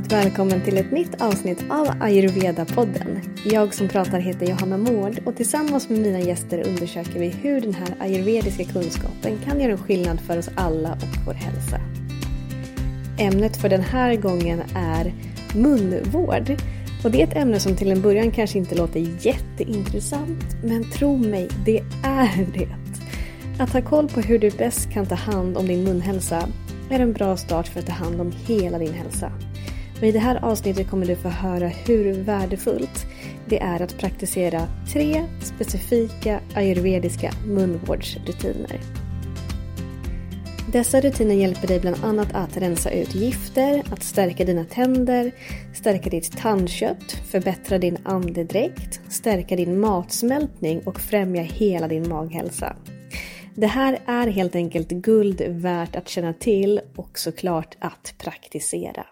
varmt välkommen till ett nytt avsnitt av Ayurveda-podden. Jag som pratar heter Johanna Mård och tillsammans med mina gäster undersöker vi hur den här ayurvediska kunskapen kan göra en skillnad för oss alla och vår hälsa. Ämnet för den här gången är munvård. Och det är ett ämne som till en början kanske inte låter jätteintressant, men tro mig, det är det. Att ha koll på hur du bäst kan ta hand om din munhälsa är en bra start för att ta hand om hela din hälsa. Och i det här avsnittet kommer du få höra hur värdefullt det är att praktisera 3 specifika ayurvediska munvårdsrutiner. Dessa rutiner hjälper dig bland annat att rensa ut gifter, att stärka dina tänder, stärka ditt tandkött, förbättra din andedräkt, stärka din matsmältning och främja hela din maghälsa. Det här är helt enkelt guld värt att känna till och såklart att praktisera.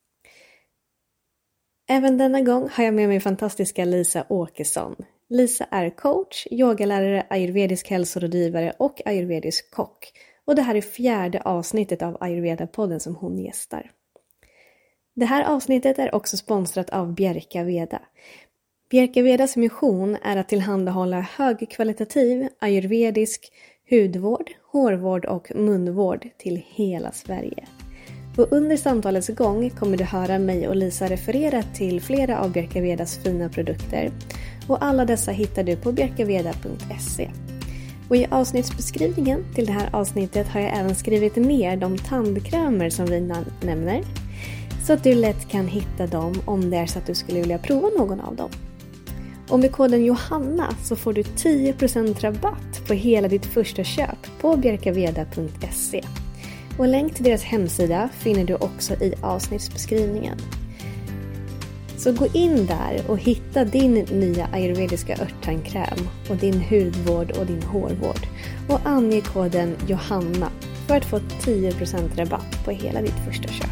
Även denna gång har jag med mig fantastiska Lisa Åkesson. Lisa är coach, yogalärare, ayurvedisk hälsorådgivare och ayurvedisk kock. Och det här är 4:e avsnittet av Ayurveda-podden som hon gästar. Det här avsnittet är också sponsrat av Bjerka Veda. Bjerka Vedas mission är att tillhandahålla högkvalitativ ayurvedisk hudvård, hårvård och munvård till hela Sverige. Och under samtalets gång kommer du höra mig och Lisa referera till flera av Bjerka Vedas fina produkter. Och alla dessa hittar du på bjerkaveda.se. Och i avsnittsbeskrivningen till det här avsnittet har jag även skrivit ner de tandkrämer som vi nämner. Så att du lätt kan hitta dem om det är så att du skulle vilja prova någon av dem. Och med koden Johanna så får du 10% rabatt på hela ditt första köp på bjerkaveda.se. Och länk till deras hemsida finner du också i avsnittsbeskrivningen. Så gå in där och hitta din nya ayurvediska örttandkräm och din hudvård och din hårvård. Och ange koden Johanna för att få 10% rabatt på hela ditt första köp.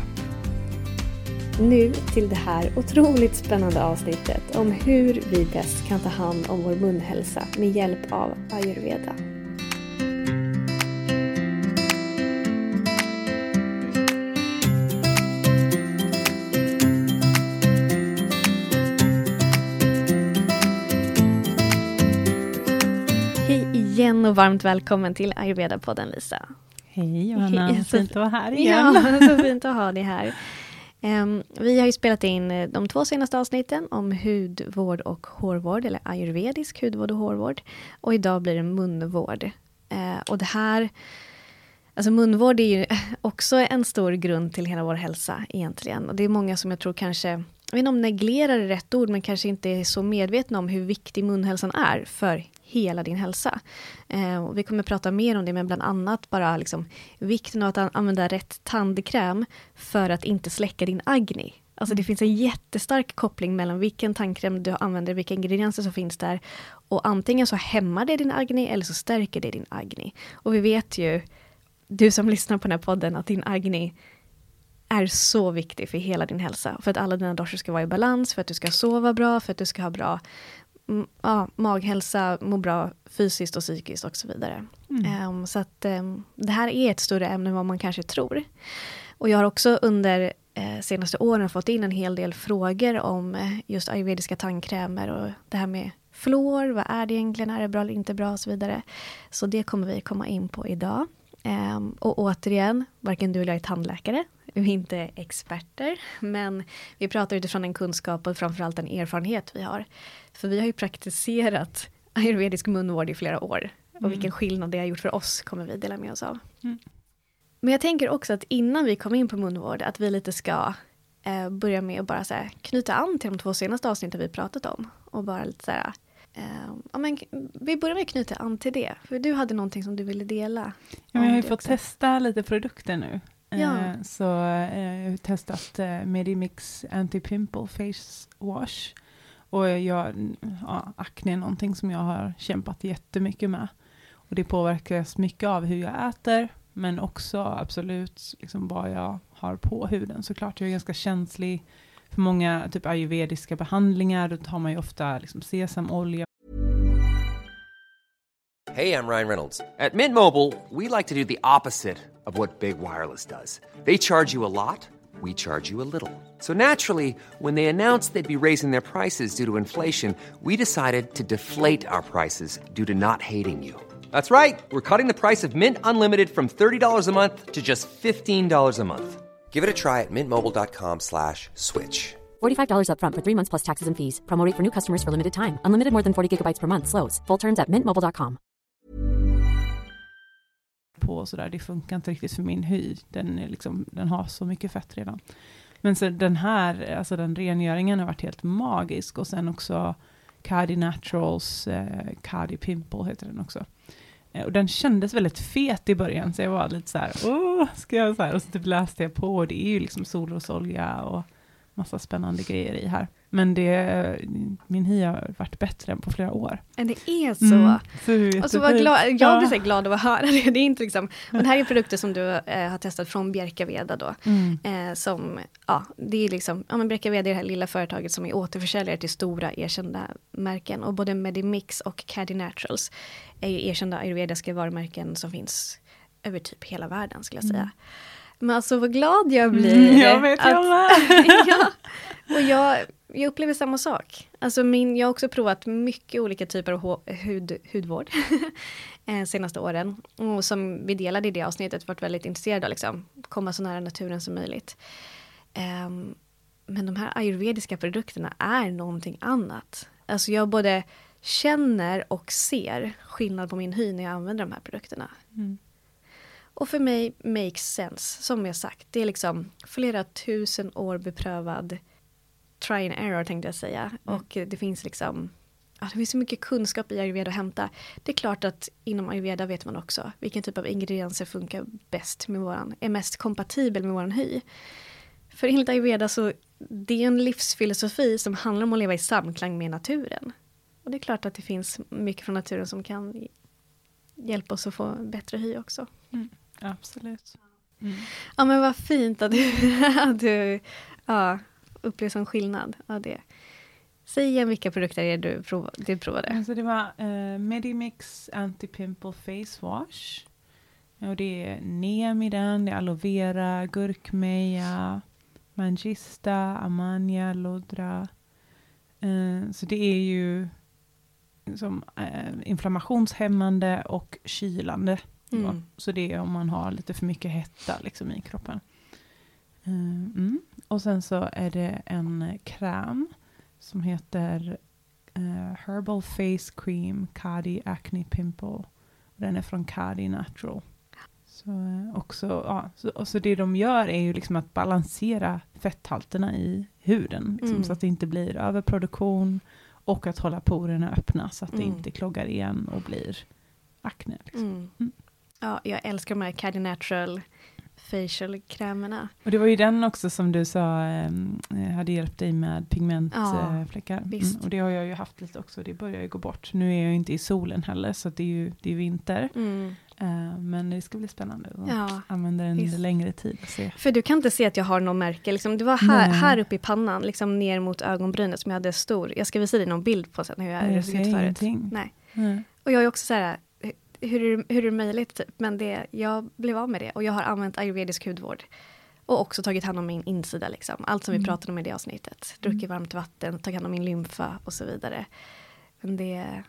Nu till det här otroligt spännande avsnittet om hur vi bäst kan ta hand om vår munhälsa med hjälp av Ayurveda. Hej igen och varmt välkommen till Ayurveda-podden, Lisa. Hej Johanna, fint att vara här igen. Ja, så fint att ha dig här. Vi har ju spelat in de 2 senaste avsnitten om hudvård och hårvård, eller ayurvedisk hudvård och hårvård. Och idag blir det munvård. Och det här, alltså munvård är ju också en stor grund till hela vår hälsa egentligen. Och det är många som jag tror kanske, jag vet inte om neglerar är rätt ord, men kanske inte är så medvetna om hur viktig munhälsan är för hela din hälsa. Och vi kommer prata mer om det, men bland annat bara liksom vikten av att använda rätt tandkräm för att inte släcka din agni. Alltså det finns en jättestark koppling mellan vilken tandkräm du använder, vilka ingredienser som finns där. Och antingen så hämmar det din agni eller så stärker det din agni. Och vi vet ju, du som lyssnar på den här podden, att din agni är så viktig för hela din hälsa. För att alla dina doshor ska vara i balans, för att du ska sova bra, för att du ska ha bra maghälsa, må bra fysiskt och psykiskt och så vidare. Så att det här är ett större ämne än vad man kanske tror. Och jag har också under senaste åren fått in en hel del frågor om just ayurvediska tandkrämer och det här med fluor, vad är det egentligen, är det bra eller inte bra och så vidare. Så det kommer vi komma in på idag. Och återigen, varken du eller jag är tandläkare. Vi är inte experter, men vi pratar utifrån en kunskap och framförallt en erfarenhet vi har. För vi har ju praktiserat ayurvedisk munvård i flera år. Och vilken skillnad det har gjort för oss kommer vi dela med oss av. Men jag tänker också att innan vi kommer in på munvård, att vi lite ska börja med att bara så här, knyta an till de 2 senaste avsnitten vi pratat om. Och bara lite så här, men vi börjar med att knyta an till det. För du hade någonting som du ville dela. Ja, men jag har ju fått testa lite produkter nu. Ja. Så jag har testat Medimix Anti-Pimple Face Wash. Och akne är någonting som jag har kämpat jättemycket med. Och det påverkas mycket av hur jag äter. Men också absolut liksom vad jag har på huden. Såklart jag är ganska känslig för många typ ayurvediska behandlingar. Då tar man ju ofta liksom sesamolja. Hey, I'm Ryan Reynolds. At Mint Mobile, we like to do the opposite of what Big Wireless does. They charge you a lot. we charge you a little. So naturally, when they announced they'd be raising their prices due to inflation, we decided to deflate our prices due to not hating you. That's right. We're cutting the price of Mint Unlimited from $30 a month to just $15 a month. Give it a try at mintmobile.com/switch. $45 up front for 3 months plus taxes and fees. Promo rate for new customers for limited time. Unlimited more than 40 gigabytes per month. Slows full terms at mintmobile.com. På sådär, det funkar inte riktigt för min hy. Den har så mycket fett redan. Men så den här, alltså den rengöringen har varit helt magisk. Och sen också Cardi Naturals, Cardi Pimple heter den också. Och den kändes väldigt fet i början, så jag var lite så här, ska jag så här? Och så typ läste jag på, och det är ju liksom solrosolja och massa spännande grejer i här. Men min hy har varit bättre än på flera år. Det är så. Och så var jag blir så glad att höra det. Det är inte liksom, men det här är produkter som du har testat från Bjerkaveda då. Som, det är liksom, men Bjerkaveda är det här lilla företaget som är återförsäljare till stora erkända märken. Och både Medimix och Cardi Naturals är ju erkända ayurvediska varumärken som finns över typ hela världen, skulle jag säga. Men alltså vad glad jag blir. Jag vet Och jag upplever samma sak. Alltså jag har också provat mycket olika typer av hudvård senaste åren. Och som vi delade i det avsnittet varit väldigt intresserade av liksom, komma så nära naturen som möjligt. Men de här ayurvediska produkterna är någonting annat. Alltså jag både känner och ser skillnad på min hy när jag använder de här produkterna. Och för mig makes sense, som jag sagt. Det är liksom flera tusen år beprövad try and error, tänkte jag säga. Och det finns liksom, det finns så mycket kunskap i ayurveda att hämta. Det är klart att inom ayurveda vet man också vilken typ av ingredienser funkar bäst med är mest kompatibel med våran hy. För enligt ayurveda så det är en livsfilosofi som handlar om att leva i samklang med naturen. Och det är klart att det finns mycket från naturen som kan hjälpa oss att få bättre hy också. Absolut. Ja, men vad fint att du upplever som skillnad av det. Säg igen vilka produkter är du provade. Alltså det var Medimix Anti-Pimple Face Wash. Och det är neem i den, det är aloe vera, gurkmeja, mangista, amania, lodra. Så det är ju som inflammationshämmande och kylande. Så det är om man har lite för mycket hetta liksom i kroppen. Och sen så är det en kräm som heter Herbal Face Cream Cardi Acne Pimple. Den är från Cardi Natural. Så också, så det de gör är ju liksom att balansera fetthalterna i huden. Liksom, så att det inte blir överproduktion. Och att hålla porerna öppna så att det inte kloggar igen och blir akne. Liksom. Ja, jag älskar de här Cardi Natural facial-krämerna. Och det var ju den också som du sa hade hjälpt dig med pigmentfläckar. Och det har jag ju haft lite också. Det börjar ju gå bort. Nu är jag ju inte i solen heller så att det är ju vinter. Men det ska bli spännande att använda den längre tid. Och se. För du kan inte se att jag har någon märke. Liksom, det var här uppe i pannan, liksom ner mot ögonbrynet som jag hade stor. Jag ska visa dig någon bild på sen hur jag såg ut förut. Nej. Och jag är också så här, hur är det möjligt? Typ? Men jag blev av med det. Och jag har använt ayurvedisk hudvård. Och också tagit hand om min insida. Liksom. Allt som vi pratade om i det avsnittet. Druckit varmt vatten, tagit hand om min lymfa och så vidare. Men det,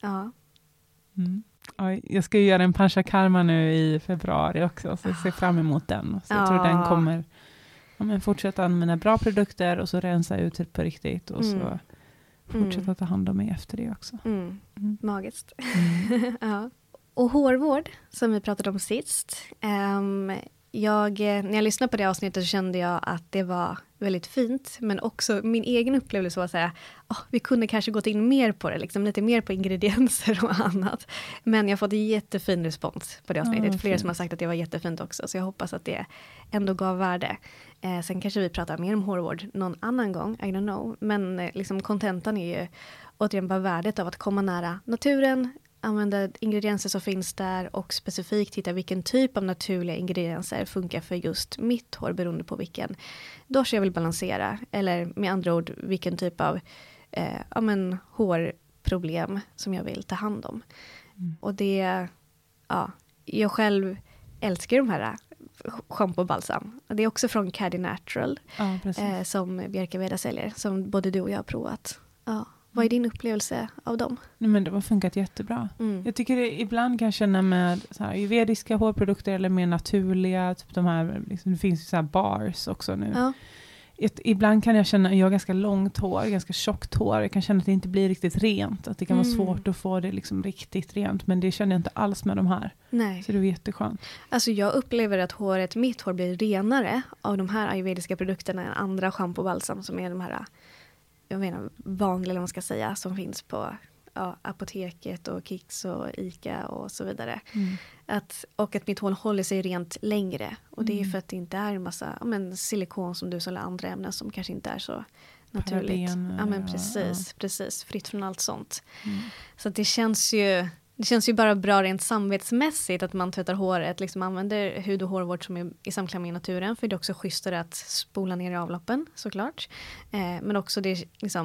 Jag ska ju göra en panchakarma nu i februari också. Så jag ser fram emot den. Så jag tror den kommer fortsätta använda bra produkter. Och så rensa ut det på riktigt. Och så fortsätta ta hand om mig efter det också. Magiskt. Ja. Och hårvård, som vi pratade om sist. När jag lyssnade på det avsnittet så kände jag att det var väldigt fint. Men också min egen upplevelse var att säga, vi kunde kanske gått in mer på det. Liksom, lite mer på ingredienser och annat. Men jag har fått en jättefin respons på det avsnittet. Flera som har sagt att det var jättefint också. Så jag hoppas att det ändå gav värde. Sen kanske vi pratar mer om hårvård någon annan gång. I don't know. Men liksom kontentan är ju återigen bara värdet av att komma nära naturen. Använda ingredienser som finns där och specifikt hitta vilken typ av naturliga ingredienser funkar för just mitt hår beroende på vilken dosha jag vill balansera. Eller med andra ord vilken typ av hårproblem som jag vill ta hand om. Och det, jag själv älskar de här shampoo och balsam. Det är också från Caddy Natural. Ja, precis. Som Bjerke Veda säljer. Som både du och jag har provat. Ja. Vad är din upplevelse av dem? Nej, men de har funkat jättebra. Jag tycker ibland kan jag känna med så här ayurvediska hårprodukter eller mer naturliga, typ de här, liksom, det finns ju så här bars också nu. Ja. Ibland kan jag känna, jag har ganska långt hår, ganska tjockt hår, jag kan känna att det inte blir riktigt rent, att det kan vara svårt att få det liksom riktigt rent, men det känner jag inte alls med de här. Nej. Så det är jätteskönt. Alltså jag upplever att mitt hår blir renare av de här ayurvediska produkterna än andra shampoo och balsam som är de här, jag menar vanliga eller vad man ska säga, som finns på apoteket och Kicks och Ica och så vidare. Och att mitt hår håller sig rent längre. Och det är för att det inte är en massa silikon som du eller andra ämnen som kanske inte är så naturligt. Ja men precis. Fritt från allt sånt. Så att det känns ju bara bra rent samvetsmässigt att man tvättar håret, liksom använder hud- och hårvård som är i samklang med naturen. För det är också schysstare att spola ner i avloppen såklart. Men också det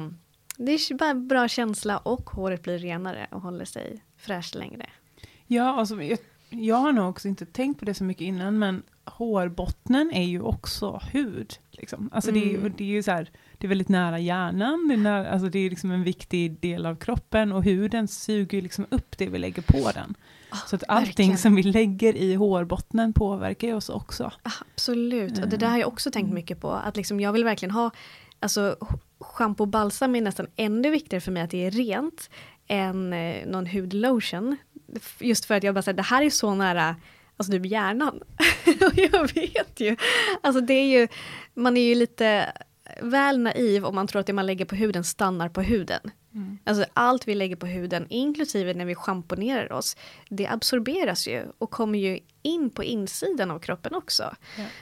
är bara bra känsla och håret blir renare och håller sig fräscht längre. Ja, alltså jag har nog också inte tänkt på det så mycket innan, men hårbottnen är ju också hud. Liksom. Alltså det är ju så här, det är väldigt nära hjärnan, alltså det är liksom en viktig del av kroppen och huden suger liksom upp det vi lägger på den. Så att allting verkligen som vi lägger i hårbottnen påverkar ju oss också. Absolut, och det där har jag också tänkt mycket på. Att liksom jag vill verkligen ha, alltså shampoo och balsam är nästan ännu viktigare för mig att det är rent än någon hudlotion. Just för att jag bara säger, det här är så nära, alltså typ hjärnan. Och jag vet ju, alltså det är ju, man är ju lite väl naiv om man tror att det man lägger på huden stannar på huden. Alltså allt vi lägger på huden, inklusive när vi schamponerar oss, det absorberas ju och kommer ju in på insidan av kroppen också.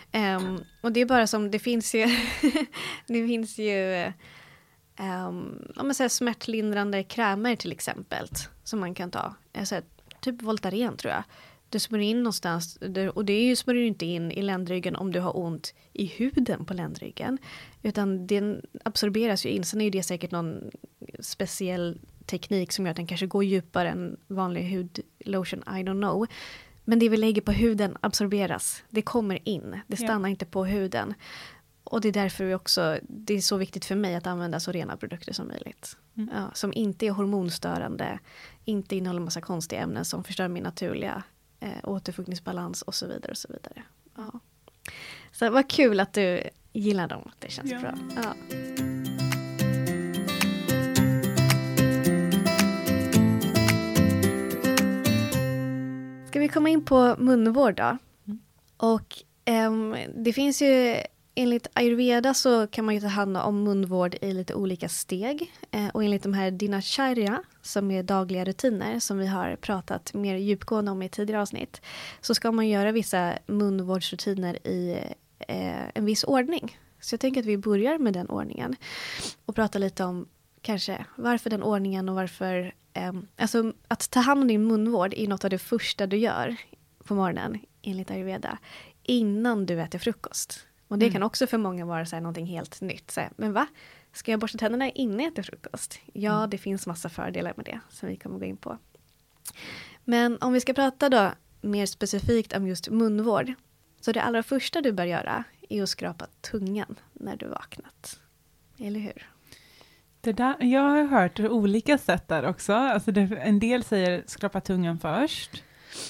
Och det är bara som, det finns ju smärtlindrande krämer till exempel som man kan ta. Alltså, typ Voltaren tror jag. Du smörjer in någonstans, och det smörjer inte in i ländryggen om du har ont i huden på ländryggen. Utan den absorberas ju in. Sen är det säkert någon speciell teknik som gör att den kanske går djupare än vanlig hudlotion, I don't know. Men det vi lägger på huden absorberas. Det kommer in, det stannar inte på huden. Och det är därför det är så viktigt för mig att använda så rena produkter som möjligt. Ja, som inte är hormonstörande, inte innehåller massa konstiga ämnen som förstör min naturliga återfuktningsbalans och så vidare och så vidare. Ja. Så vad kul att du gillar dem, det känns bra. Ja. Ska vi komma in på munvård då? Och det finns ju, enligt ayurveda så kan man ju ta hand om munvård i lite olika steg. Och enligt de här dinacharya, som är dagliga rutiner som vi har pratat mer djupgående om i tidigare avsnitt, så ska man göra vissa munvårdsrutiner i en viss ordning. Så jag tänker att vi börjar med den ordningen och prata lite om kanske varför den ordningen och varför, alltså att ta hand om din munvård är något av det första du gör på morgonen enligt ayurveda innan du äter frukost. Och det kan också för många vara så här någonting helt nytt. Så här, men va? Ska jag borsta tänderna innan jag äter frukost? Ja, det finns massa fördelar med det som vi kommer gå in på. Men om vi ska prata då mer specifikt om just munvård. Så det allra första du bör göra är att skrapa tungan när du vaknat. Eller hur? Det där, jag har hört olika sätt där också. Alltså en del säger skrapa tungan först.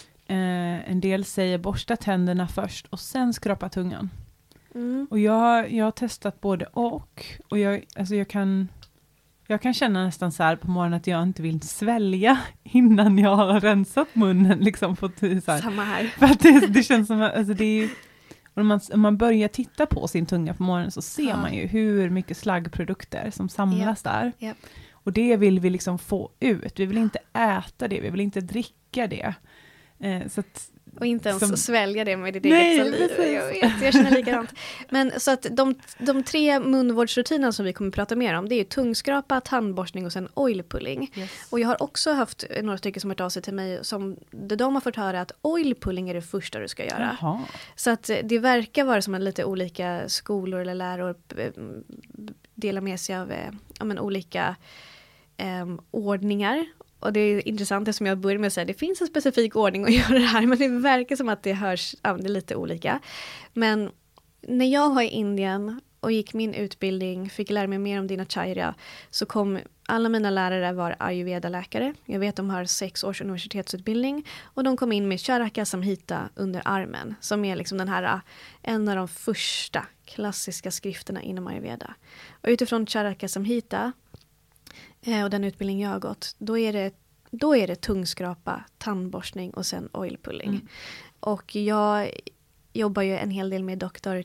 En del säger borsta tänderna först och sen skrapa tungan. Och jag har testat både och jag kan känna nästan så här på morgonen att jag inte vill svälja innan jag har rensat munnen liksom, så här. Samma här. För att det känns som alltså det är, om man börjar titta på sin tunga på morgonen så ser man ju hur mycket slaggprodukter som samlas där. Och det vill vi liksom få ut. Vi vill inte äta det, vi vill inte dricka det. Så att, och inte ens svälja det med ditt eget saliv. Jag känner likadant. Men så att de 3 munvårdsrutinerna som vi kommer att prata mer om, det är tungskrapa, tandborstning och sen oil pulling. Och jag har också haft några stycken som har hört av sig till mig som de har fått höra att oil pulling är det första du ska göra. Jaha. Så att det verkar vara som en lite olika skolor eller läror delar med sig av olika ordningar. Och det är intressant som jag börjar med att säga, det finns en specifik ordning att göra det här, men det verkar som att det hörs, det är lite olika. Men när jag var i Indien och gick min utbildning, fick lära mig mer om dinacharya, så kom alla mina lärare var ayurveda-läkare. Jag vet de har 6 års universitetsutbildning och de kom in med Charaka Samhita under armen, som är liksom den här, en av de första klassiska skrifterna inom ayurveda. Och utifrån Charaka Samhita och den utbildning jag har gått, då är det tungskrapa, tandborstning och sen oil pulling. Och jag jobbar ju en hel del med doktor.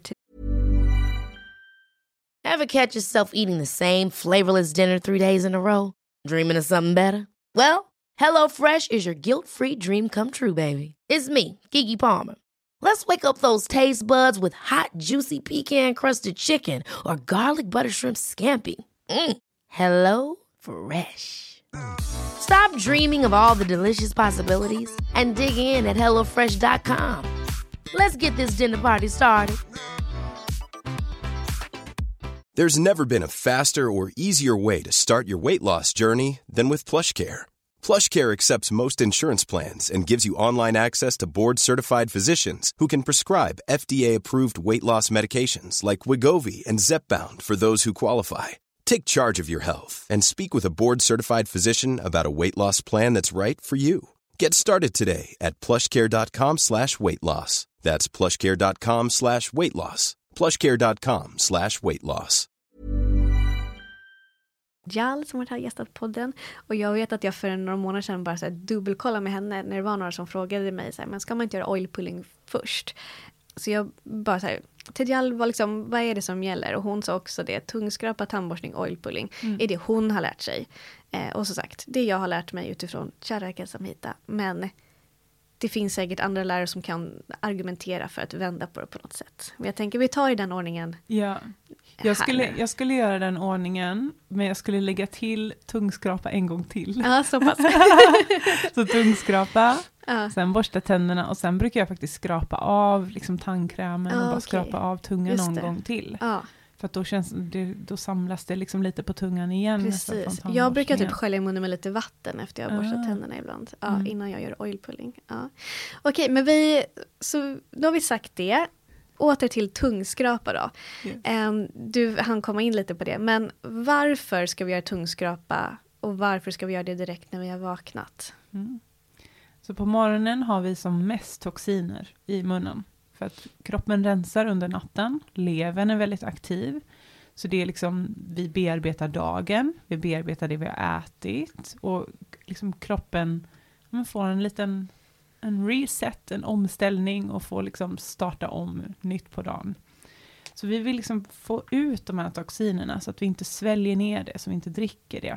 Ever catch yourself eating the same flavorless dinner 3 days in a row? Dreaming of something better? Well, HelloFresh is your guilt-free dream come true, baby. It's me, Keke Palmer. Let's wake up those taste buds with hot, juicy pecan-crusted chicken or garlic butter shrimp scampi. Hello Fresh. Stop dreaming of all the delicious possibilities and dig in at HelloFresh.com. Let's get this dinner party started. There's never been a faster or easier way to start your weight loss journey than with PlushCare. PlushCare accepts most insurance plans and gives you online access to board-certified physicians who can prescribe FDA-approved weight loss medications like Wegovy and Zepbound for those who qualify. Take charge of your health and speak with a board-certified physician about a weight loss plan that's right for you. Get started today at plushcare.com/weightloss. That's plushcare.com/weightloss. plushcare.com/weightloss. Jal som har gästat podden, och jag vet att jag för några månader sedan bara så här dubbelkollade med henne när det var några som frågade mig så här, men ska man inte göra oil pulling först? Så jag bara så här, Tejal var liksom, vad är det som gäller? Och hon sa också det, tungskrapa, tandborstning, oil pulling är det hon har lärt sig. Och så sagt, det jag har lärt mig utifrån Charaka Samhita, men det finns säkert andra lärare som kan argumentera för att vända på det på något sätt. Men jag tänker, vi tar i den ordningen. Ja, jag skulle göra den ordningen, men jag skulle lägga till tungskrapa en gång till. Ja, så pass. Så tungskrapa, sen borsta tänderna och sen brukar jag faktiskt skrapa av liksom tandkrämen och bara skrapa av tungan någon gång till. För att då samlas det liksom lite på tungan igen. Precis. Jag brukar typ skölja i munnen med lite vatten efter jag har borstat tänderna ibland. Innan jag gör oil pulling. Okej, men då har vi sagt det. Åter till tungskrapa då. Yes. Du hann komma in lite på det. Men varför ska vi göra tungskrapa? Och varför ska vi göra det direkt när vi har vaknat? Så på morgonen har vi som mest toxiner i munnen. För att kroppen rensar under natten. Levern är väldigt aktiv. Så det är liksom, vi bearbetar dagen. Vi bearbetar det vi har ätit. Och liksom kroppen får en reset, en omställning. Och får liksom starta om nytt på dagen. Så vi vill liksom få ut de här toxinerna. Så att vi inte sväljer ner det. Så vi inte dricker det.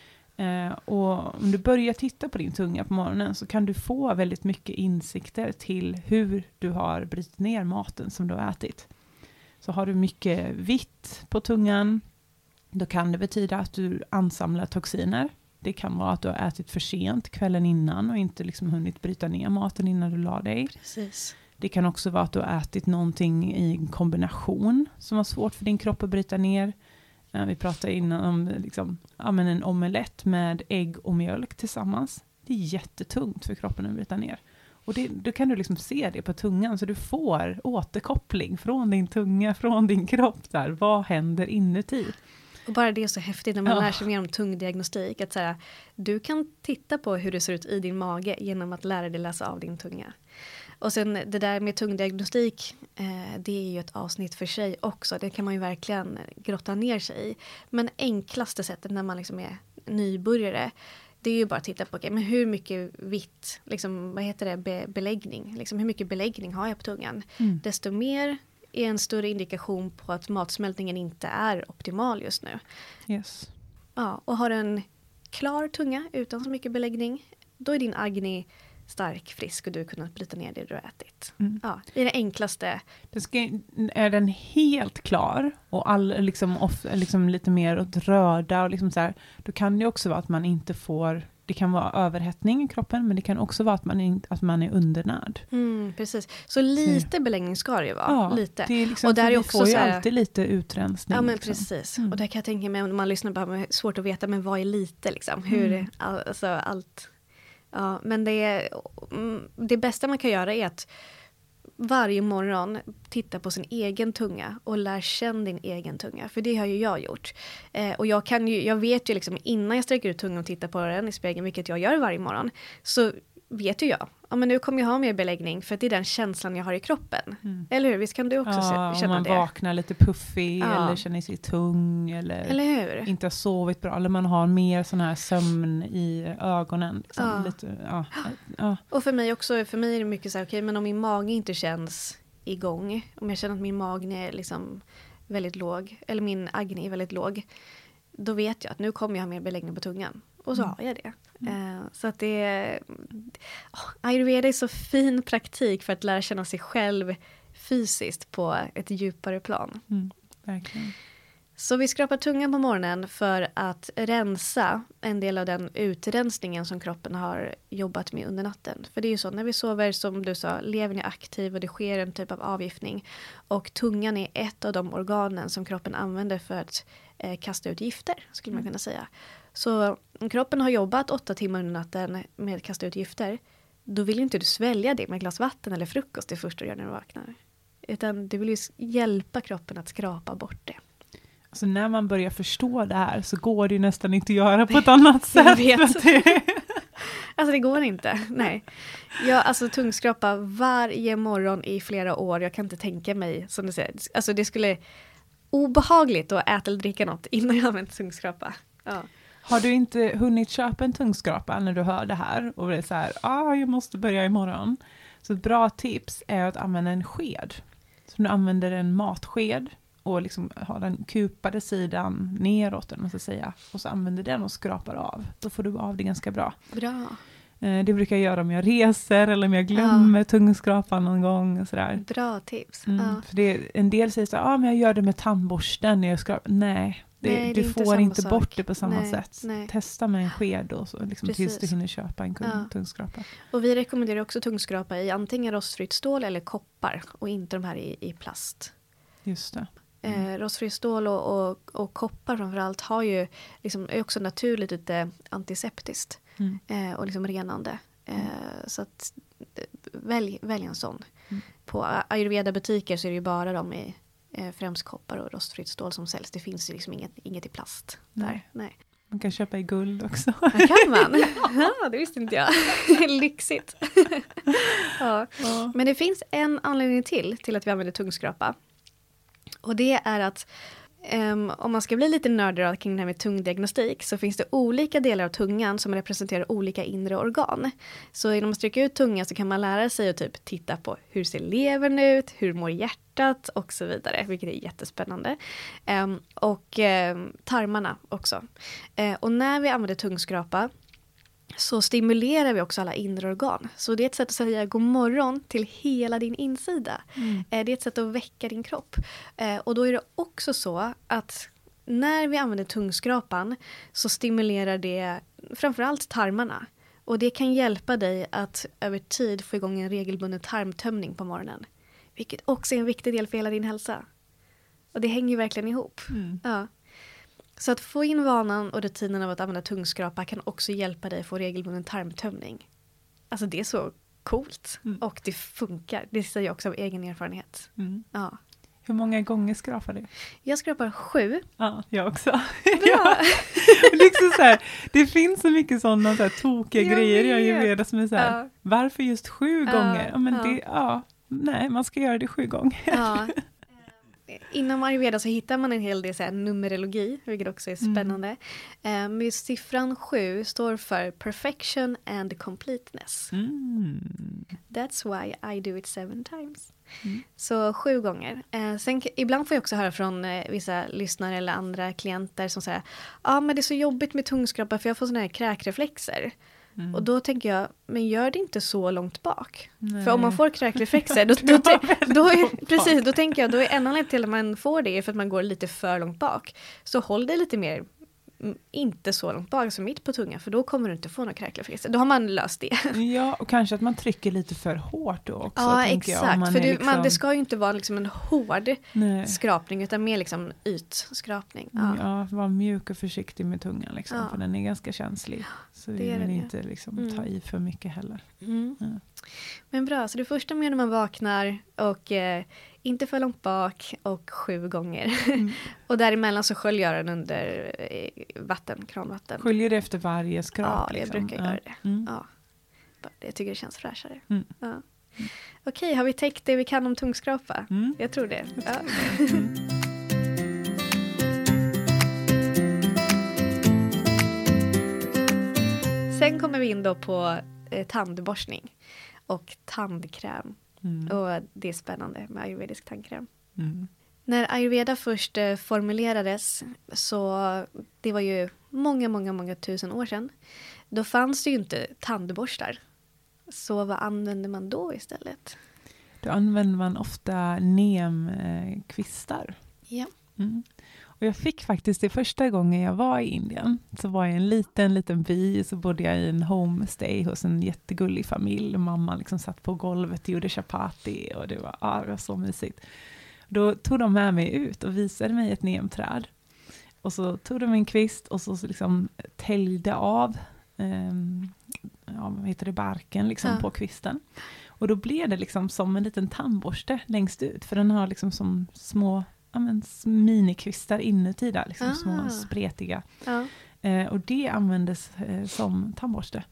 Och om du börjar titta på din tunga på morgonen så kan du få väldigt mycket insikter till hur du har brutit ner maten som du har ätit. Så har du mycket vitt på tungan, då kan det betyda att du ansamlar toxiner. Det kan vara att du har ätit för sent kvällen innan och inte liksom hunnit bryta ner maten innan du la dig. Precis. Det kan också vara att du har ätit någonting i en kombination som var svårt för din kropp att bryta ner. Vi pratade innan om liksom, en omelett med ägg och mjölk tillsammans. Det är jättetungt för kroppen att bryta ner. Och då kan du liksom se det på tungan. Så du får återkoppling från din tunga, från din kropp. Där. Vad händer inuti? Och bara det är så häftigt när man lär sig mer om tungdiagnostik. Att så här, du kan titta på hur det ser ut i din mage genom att lära dig läsa av din tunga. Och sen det där med tungdiagnostik, det är ju ett avsnitt för sig också. Det kan man ju verkligen grotta ner sig i. Men enklaste sättet när man liksom är nybörjare, det är ju bara att titta på men hur mycket vitt, liksom, vad heter det, beläggning. Liksom, hur mycket beläggning har jag på tungan? Desto mer är en större indikation på att matsmältningen inte är optimal just nu. Yes. Ja, och har en klar tunga utan så mycket beläggning, då är din agni stark, frisk och du kunnat bryta ner det du har ätit. Ja, det är det enklaste. Är den helt klar och liksom lite mer åt röda och liksom så här, då kan det också vara att man inte får det kan vara överhettning i kroppen, men det kan också vara att man är undernärd. Precis. Så lite beläggning ska det ju vara. Ja, lite. Det är liksom, och där vi är också får ju så här, alltid lite utrensning. Ja, men liksom. precis. Och där kan jag tänka mig, om man lyssnar på det, svårt att veta, men vad är lite liksom? Hur, alltså allt. Ja, men det bästa man kan göra är att varje morgon titta på sin egen tunga och lär känna din egen tunga. För det har ju jag gjort. Och jag vet ju liksom, innan jag sträcker ut tungan och tittar på den i spegeln, vilket jag gör varje morgon, så vet ju jag. Ja, men nu kommer jag ha mer beläggning, för det är den känslan jag har i kroppen. Eller hur? Visst kan du också känna det? Ja, man vaknar lite puffig eller känner sig tung eller hur? Inte har sovit bra, eller man har mer sån här sömn i ögonen. Liksom. Lite, Och för mig är det mycket så här, okej, men om min mage inte känns igång, om jag känner att min mage är liksom väldigt låg, eller min agni är väldigt låg, då vet jag att nu kommer jag ha mer beläggning på tungan. Och så har jag det. Så att det är... Ayurveda är så fin praktik för att lära känna sig själv fysiskt på ett djupare plan. Verkligen. Så vi skrapar tungan på morgonen för att rensa en del av den utrensningen som kroppen har jobbat med under natten. För det är ju så, när vi sover, som du sa, levern är aktiv och det sker en typ av avgiftning. Och tungan är ett av de organen som kroppen använder för att kasta ut gifter, skulle man kunna säga. Så om kroppen har jobbat 8 timmar under natten med att kasta ut gifter, då vill inte du svälja det med ett glas vatten eller frukost det första du gör när du vaknar. Utan du vill ju hjälpa kroppen att skrapa bort det. Alltså när man börjar förstå det här så går det ju nästan inte att göra på ett annat sätt. Jag vet. Alltså det går inte, nej. Jag alltså tungskrapa varje morgon i flera år. Jag kan inte tänka mig, som du säger. Alltså det skulle obehagligt att äta eller dricka något innan jag använt tungskrapa. Ja. Har du inte hunnit köpa en tungskrapa när du hör det här? Och det är så här, jag måste börja imorgon. Så ett bra tips är att använda en sked. Så du använder en matsked och liksom har den kupade sidan neråt, eller man ska säga. Och så använder den och skrapar av. Då får du av det ganska bra. Bra. Det brukar jag göra om jag reser eller om jag glömmer tungskrapan någon gång. Och sådär. Bra tips. För en del säger så här, men jag gör det med tandborsten när jag skrapar. Nej, du får inte bort det på samma sätt. Nej. Testa med en sked och så, liksom, tills du hinner köpa en tungskrapa. Och vi rekommenderar också tungskrapa i antingen rostfritt stål eller koppar och inte de här i plast. Just det. Rostfritt stål och koppar framförallt har ju liksom, är också naturligt lite antiseptiskt och liksom renande. Så att välj en sån. På Ayurveda-butiker så är det ju bara de i främst koppar och rostfritt stål som säljs. Det finns ju liksom inget i plast där. Nej. Man kan köpa i guld också. Ja, kan man? Ja, det visste inte jag. Lyxigt. Ja. Men det finns en anledning till att vi använder tungskrapa. Och det är att om man ska bli lite nördig kring det här med tungdiagnostik, så finns det olika delar av tungan som representerar olika inre organ. Så genom att sträcka ut tungan så kan man lära sig att typ titta på hur ser levern ut, hur mår hjärtat och så vidare, vilket är jättespännande. Och tarmarna också. Och när vi använder tungskrapa så stimulerar vi också alla inre organ. Så det är ett sätt att säga god morgon till hela din insida. Det är ett sätt att väcka din kropp. Och då är det också så att när vi använder tungskrapan så stimulerar det framförallt tarmarna. Och det kan hjälpa dig att över tid få igång en regelbunden tarmtömning på morgonen. Vilket också är en viktig del för hela din hälsa. Och det hänger ju verkligen ihop. Ja. Så att få in vanan och rutinen av att använda tungskrapa kan också hjälpa dig att få regelbunden tarmtömning. Alltså det är så coolt. Och det funkar. Det säger jag också av egen erfarenhet. Ja. Hur många gånger skrapar du? Jag skrapar 7. Ja, jag också. Ja. Liksom så här, det finns så mycket sådana så här tokiga grejer i Ayurveda som är så här, varför just 7 gånger? Ja, men nej, man ska göra det 7 gånger. Ja. Inom Ayurveda så hittar man en hel del så här numerologi, vilket också är spännande. Men siffran 7 står för perfection and completeness. That's why I do it 7 times. Så 7 gånger. Sen, ibland får jag också höra från vissa lyssnare eller andra klienter som säger, men det är så jobbigt med tungskrapa för jag får såna här kräkreflexer. Och då tänker jag, men gör det inte så långt bak. Nej. För om man får kräkreflexer, då tänker jag, då är en anledning till att man får det för att man går lite för långt bak. Så håll dig lite mer inte så långt bak som mitt på tungan, för då kommer du inte få några kräklarfrister. Då har man löst det. Ja, och kanske att man trycker lite för hårt då också. Ja, exakt. För det ska ju inte vara liksom en hård skrapning, utan mer liksom ytskrapning. Ja, var mjuk och försiktig med tungan liksom, för den är ganska känslig. Så vi vill inte liksom ta i för mycket heller. Ja. Men bra, så det första med när man vaknar och inte för långt bak och 7 gånger. Och däremellan så sköljer jag den under kranvatten. Sköljer det efter varje skrap? Ja, jag brukar göra det. Ja. Jag tycker det känns fräschare. Ja. Okej, har vi täckt det vi kan om tungskrapa? Jag tror det. Ja. Sen kommer vi in då på tandborstning och tandkräm. Och det är spännande med ayurvedisk tandkräm. När ayurveda först formulerades, så det var ju många tusen år sedan. Då fanns det ju inte tandborstar. Så vad använde man då istället? Då använder man ofta nemkvistar. Ja. Och jag fick faktiskt det första gången jag var i Indien. Så var jag i en liten by, så bodde jag i en homestay hos en jättegullig familj. Mamma liksom satt på golvet och gjorde chapati och det var så mysigt. Då tog de med mig ut och visade mig ett nemträd. Och så tog de en kvist och så liksom täljde av barken liksom på kvisten. Och då blev det liksom som en liten tandborste längst ut. För den har liksom som små minikvistar inuti där, liksom små spretiga. Och det användes som tandborste.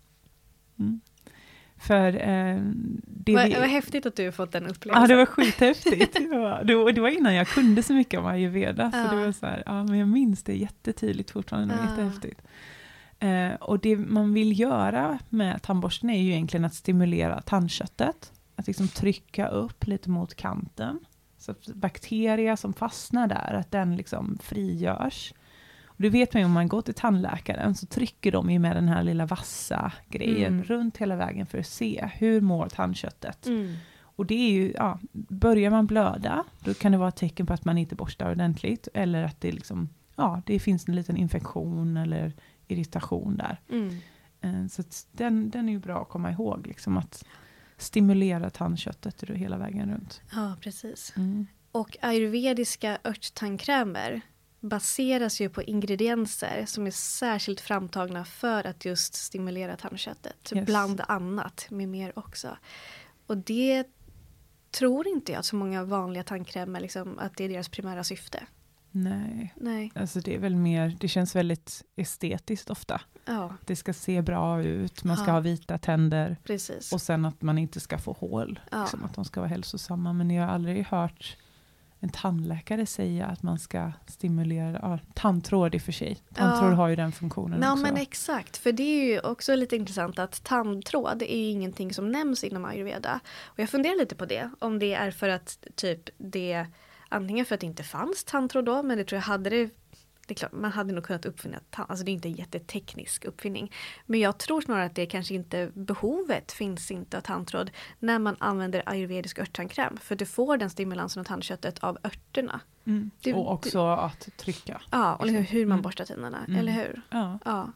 För det var häftigt att du fått den upplevelsen. Ja, det var skithäftigt. Det var innan jag kunde så mycket om ayurveda. Så det var så här, men jag minns det jättetydligt fortfarande. Det var jättehäftigt. Och det man vill göra med tandborsten är ju egentligen att stimulera tandköttet. Att liksom trycka upp lite mot kanten. Så att bakterier som fastnar där, att den liksom frigörs. Och det vet man ju, om man går till tandläkaren så trycker de ju med den här lilla vassa grejen runt hela vägen för att se hur mår tandköttet. Och det är ju, börjar man blöda, då kan det vara ett tecken på att man inte borstar ordentligt. Eller att det liksom, det finns en liten infektion eller irritation där. Så att den är ju bra att komma ihåg, liksom att stimulera tandköttet hela vägen runt. Ja, precis. Och ayurvediska örttandkrämer baseras ju på ingredienser som är särskilt framtagna för att just stimulera tandköttet. Bland annat, med mer också. Och det tror inte jag att så många vanliga tandkrämer, liksom, att det är deras primära syfte. Nej. Alltså det är väl mer, det känns väldigt estetiskt ofta. Ja. Det ska se bra ut, man ska ha vita tänder. Precis. Och sen att man inte ska få hål. Liksom, att de ska vara hälsosamma. Men jag har aldrig hört en tandläkare säga att man ska stimulera tandtråd i och för sig. Tandtråd har ju den funktionen också. Men exakt, för det är ju också lite intressant att tandtråd är ingenting som nämns inom ayurveda. Och jag funderar lite på det, om det är för att typ det, antingen för att det inte fanns tandtråd då, men det tror jag hade det är klart, man hade nog kunnat uppfinna alltså det är inte en jätteteknisk uppfinning. Men jag tror snarare att det kanske inte, behovet finns inte av tandtråd när man använder ayurvedisk örttandkräm. För du får den stimulansen av tandköttet av örterna. Och också att trycka. Ja, och liksom hur man borstar tänderna, eller hur? Ja.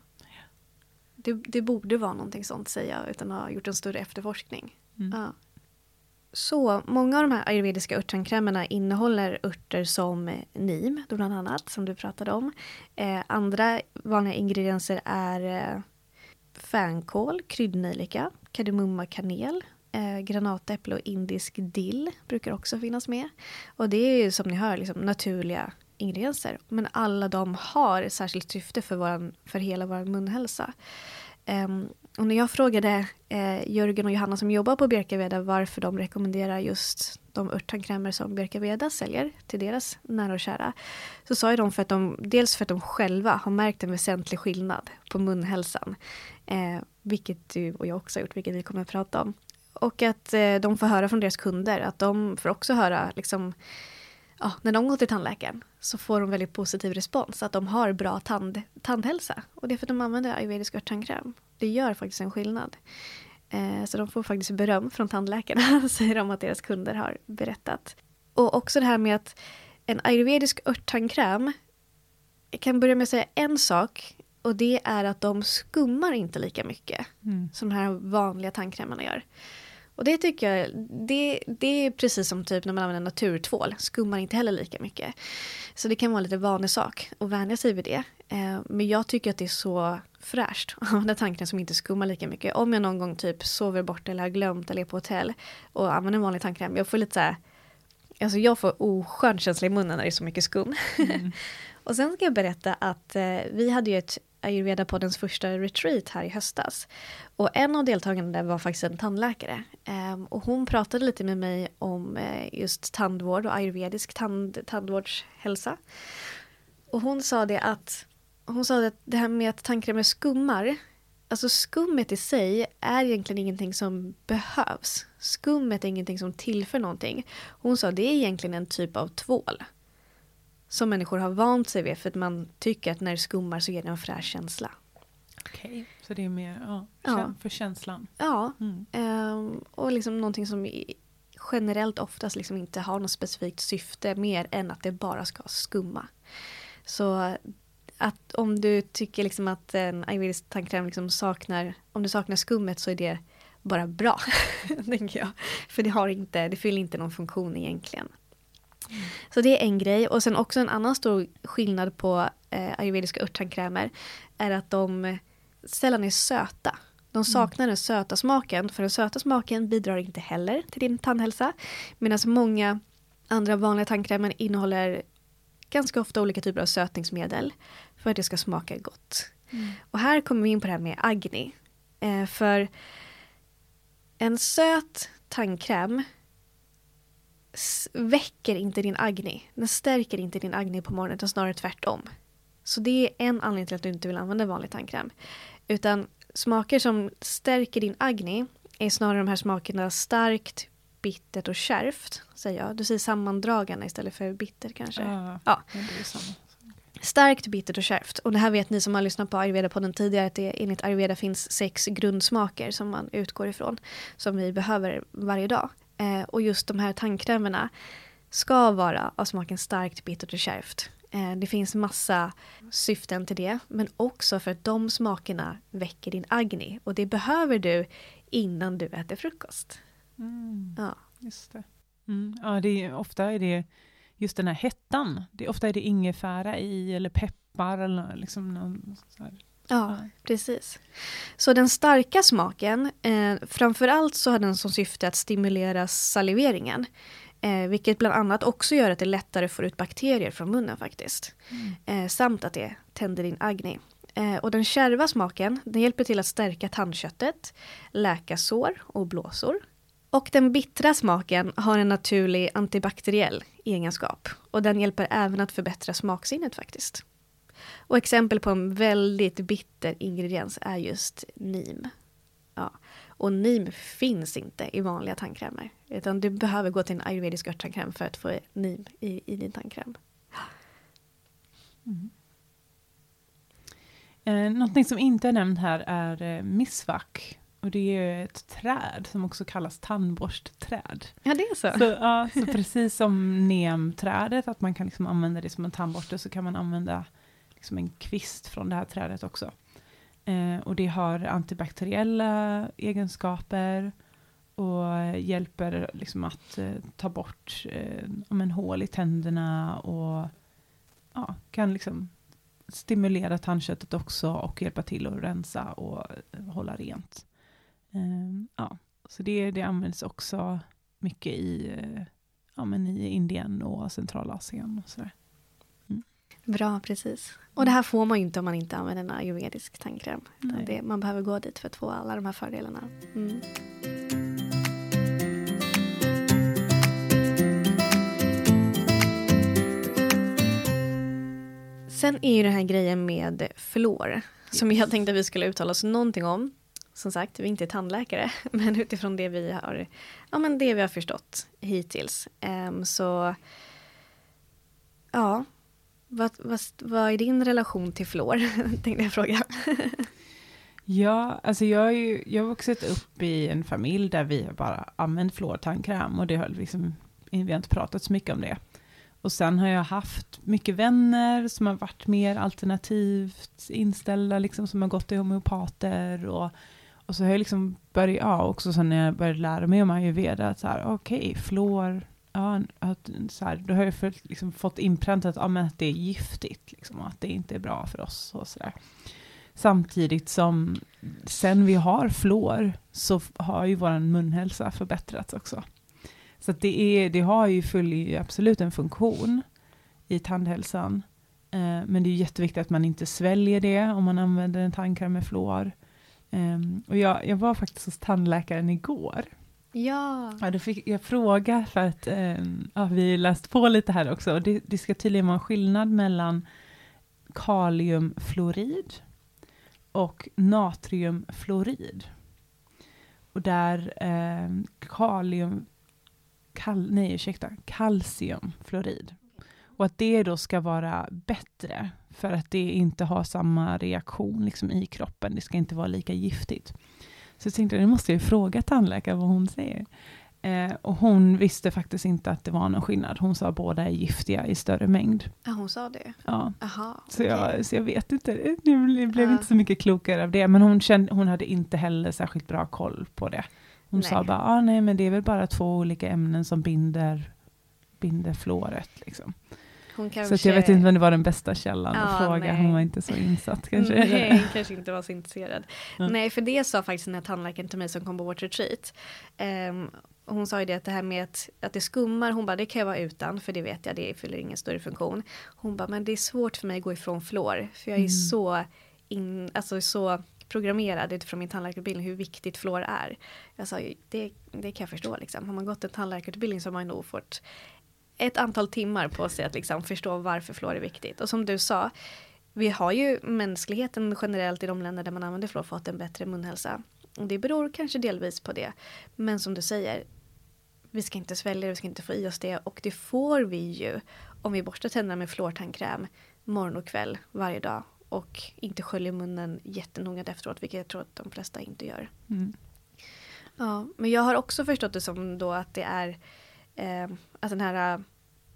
Det borde vara någonting sånt, säger jag, utan att ha gjort en större efterforskning. Ja. Så många av de här ayurvediska örttandkrämerna innehåller örter som nim, bland annat, som du pratade om. Andra vanliga ingredienser är fänkål, kryddnejlika, kardemumma, kanel, granatäpple och indisk dill brukar också finnas med. Och det är ju, som ni hör, liksom naturliga ingredienser. Men alla de har ett särskilt syfte för hela vår munhälsa. Och när jag frågade Jörgen och Johanna som jobbar på Bjerkaveda varför de rekommenderar just de örttandkrämer som Bjerkaveda säljer till deras nära och kära, så sa de dels för att de själva har märkt en väsentlig skillnad på munhälsan, vilket du och jag också har gjort, vilket vi kommer att prata om, och att de får höra från deras kunder att de får också höra liksom, när de går till tandläkaren så får de väldigt positiv respons, att de har bra tandhälsa. Och det är för att de använder ayurvedisk örttandkräm. Det gör faktiskt en skillnad. Så de får faktiskt beröm från tandläkarna, säger de att deras kunder har berättat. Och också det här med att en ayurvedisk örttandkräm jag kan börja med att säga en sak. Och det är att de skummar inte lika mycket som de här vanliga tandkrämerna gör. Och det tycker jag, det är precis som typ när man använder naturtvål. Skummar inte heller lika mycket. Så det kan vara lite vanlig sak att vänja sig vid det. Men jag tycker att det är så fräscht att använda tandkräm som inte skummar lika mycket. Om jag någon gång typ sover bort eller har glömt eller är på hotell och använder en vanlig tandkräm. Jag får lite så här, alltså jag får oskön känsla i munnen när det är så mycket skum. Och sen ska jag berätta att vi hade ju ett Ayurveda-poddens första retreat här i höstas. Och en av deltagarna där var faktiskt en tandläkare. Och hon pratade lite med mig om just tandvård och ayurvedisk tandvårdshälsa. Och hon sa att det här med att tandkrämer skummar, alltså skummet i sig är egentligen ingenting som behövs. Skummet är ingenting som tillför någonting. Hon sa att det är egentligen en typ av tvål. Som människor har vant sig vid för att man tycker att när det skummar så ger det en fräsch känsla. Okej, så det är mer för känslan. Ja, och liksom någonting som generellt oftast liksom inte har något specifikt syfte mer än att det bara ska skumma. Så att om du tycker liksom att en ayurvedisk tandkräm liksom om du saknar skummet så är det bara bra, tänker jag. För det fyller inte någon funktion egentligen. Så det är en grej. Och sen också en annan stor skillnad på ayurvediska örttandkrämer är att de sällan är söta. De saknar den söta smaken. För den söta smaken bidrar inte heller till din tandhälsa. Medan många andra vanliga tandkrämer innehåller ganska ofta olika typer av sötningsmedel för att det ska smaka gott. Och här kommer vi in på det här med Agni. För en söt tandkräm väcker inte din Agni. Den stärker inte din Agni på morgonen, utan snarare tvärtom. Så det är en anledning till att du inte vill använda vanlig tandkräm. Utan smaker som stärker din Agni är snarare de här smakerna starkt, bittert och kärvt, säger jag. Du säger sammandragande istället för bitter kanske. Ja. Det är samma. Starkt, bittert och kärvt. Och det här vet ni som har lyssnat på Ayurveda-podden tidigare, att det enligt Ayurveda finns 6 grundsmaker som man utgår ifrån, som vi behöver varje dag. Och just de här tandkrämerna ska vara av smaken starkt, bittert och kärvt. Det finns massa syften till det, men också för att de smakerna väcker din Agni. Och det behöver du innan du äter frukost. Ja. Just det. Ja, ofta är det just den här hettan. Ofta är det ingefära i eller peppar eller liksom någon så här. Ja, precis. Så den starka smaken, framförallt så har den som syfte att stimulera saliveringen. Vilket bland annat också gör att det lättare får ut bakterier från munnen faktiskt. Samt att det tänder din Agni. Och den kärva smaken, den hjälper till att stärka tandköttet, läka sår och blåsor. Och den bittra smaken har en naturlig antibakteriell egenskap. Och den hjälper även att förbättra smaksinnet faktiskt. Och exempel på en väldigt bitter ingrediens är just nim. Ja. Och nim finns inte i vanliga tandkrämer. Utan du behöver gå till en ayurvedisk örttandkräm för att få nim i din tandkräm. Någonting som inte är nämnt här är misvak. Och det är ett träd som också kallas tandborstträd. Ja, det är så. Så precis som nemträdet, att man kan liksom använda det som en tandborste, så kan man använda liksom en kvist från det här trädet också. Och det har antibakteriella egenskaper och hjälper liksom att ta bort hål i tänderna och kan liksom stimulera tandköttet också och hjälpa till att rensa och hålla rent. Så det används också mycket i Indien och Centralasien och sådär. Bra, precis. Och det här får man ju inte om man inte använder en ayurvedisk tandkräm. Man behöver gå dit för att få alla de här fördelarna. Sen är ju den här grejen med fluor, som jag tänkte att vi skulle uttala oss någonting om. Som sagt, vi är inte tandläkare, men utifrån det vi har förstått hittills. Vad är din relation till fluor? Tänkte jag fråga. Ja, alltså jag har vuxit upp i en familj där vi har bara använt fluortandkräm, och det har liksom, vi har inte pratat så mycket om det. Och sen har jag haft mycket vänner som har varit mer alternativt inställda, liksom, som har gått till homeopater. Och så har jag liksom börjat, också så när jag började lära mig om ayurveda, att så här, okej, fluor, ja, så här, då har jag liksom fått inpräntat att det är giftigt, liksom, och att det inte är bra för oss. Och så där. Samtidigt som sen vi har fluor så har ju vår munhälsa förbättrats också. Så att det har ju absolut en funktion i tandhälsan. Men det är jätteviktigt att man inte sväljer det om man använder en tandkräm med fluor. Och jag var faktiskt hos tandläkaren igår. Ja. Då fick jag fråga för att vi läst på lite här också. Och det ska tydligen vara en skillnad mellan kaliumfluorid och natriumfluorid. Och där kalciumfluorid. Och att det då ska vara bättre för att det inte har samma reaktion liksom i kroppen. Det ska inte vara lika giftigt. Så jag tänkte, nu måste jag fråga tandläkaren vad hon säger. Och hon visste faktiskt inte att det var någon skillnad. Hon sa att båda är giftiga i större mängd. Ja, hon sa det? Ja. Aha, så, okay. Så jag vet inte. Nu blev inte så mycket klokare av det. Men hon hade inte heller särskilt bra koll på det. Hon sa bara, nej men det är väl bara 2 olika ämnen som binder fluoret liksom. Så att jag vet inte om det var den bästa källan att fråga. Nej. Hon var inte så insatt kanske. Nej, hon kanske inte var så intresserad. Nej, för det sa faktiskt den här tandläkaren till mig som kom på vårt retreat. Hon sa ju det, att det här med att det skummar, hon bara, det kan jag vara utan, för det vet jag, det fyller ingen större funktion. Hon bara, men det är svårt för mig att gå ifrån fluor, för jag är så programmerad utifrån min tandläkarutbildning hur viktigt fluor är. Jag sa, det kan jag förstå liksom. Har man gått en tandläkarutbildning så har man nog fått ett antal timmar på sig att liksom förstå varför fluor är viktigt. Och som du sa, vi har ju mänskligheten generellt i de länder där man använder fluor fått en bättre munhälsa. Och det beror kanske delvis på det. Men som du säger, vi ska inte svälja det, vi ska inte få i oss det. Och det får vi ju om vi borstar tänderna med fluortandkräm morgon och kväll varje dag. Och inte sköljer munnen jättenoga efteråt, vilket jag tror att de flesta inte gör. Mm. Ja, men jag har också förstått det som då att det är att den här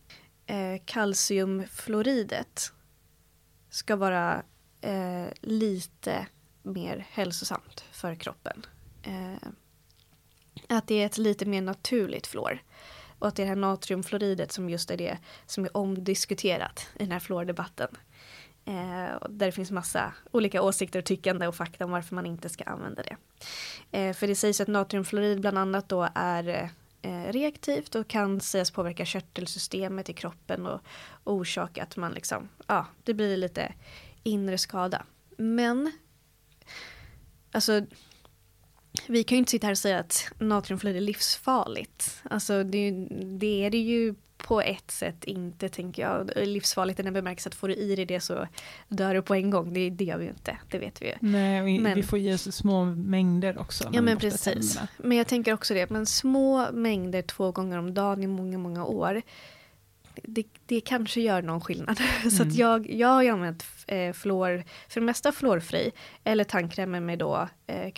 kalciumfluoridet ska vara lite mer hälsosamt för kroppen. Att det är ett lite mer naturligt fluor. Och att det är det här natriumfluoridet som just är det som är omdiskuterat i den här fluordebatten. Där det finns massa olika åsikter och tyckande och fakta om varför man inte ska använda det. För det sägs att natriumfluorid bland annat då är reaktivt och kan sägas påverka körtelsystemet i kroppen och orsaka att man liksom, det blir lite inre skada. Men alltså, vi kan ju inte sitta här och säga att natriumfluorid är livsfarligt. Alltså det är det ju på ett sätt inte, tänker jag. Livsfarligt i den bemärkelsen att får du i det så dör du på en gång. Det gör vi ju inte, det vet vi ju. Nej, vi får ge oss små mängder också. Ja, men precis. Tänderna. Men jag tänker också det, men små mängder 2 gånger om dagen i många, många år, det kanske gör någon skillnad. Så att jag har använt fluor, för det mesta fluorfri, eller tandkrämen med då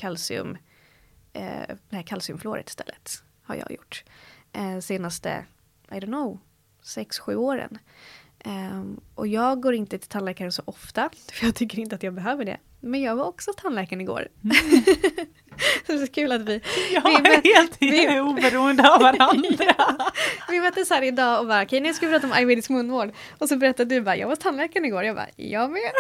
kalciumfluoret istället, har jag gjort. Senaste 6-7 åren. Och jag går inte till tandläkaren så ofta, för jag tycker inte att jag behöver det. Men jag var också tandläkaren igår. Så det är så kul att vi är oberoende av varandra. Vi möttes här idag och bara, okej, nu ska vi prata om ayurvedisk munvård. Och så berättade du bara, jag var tandläkaren igår. Jag bara, jag med.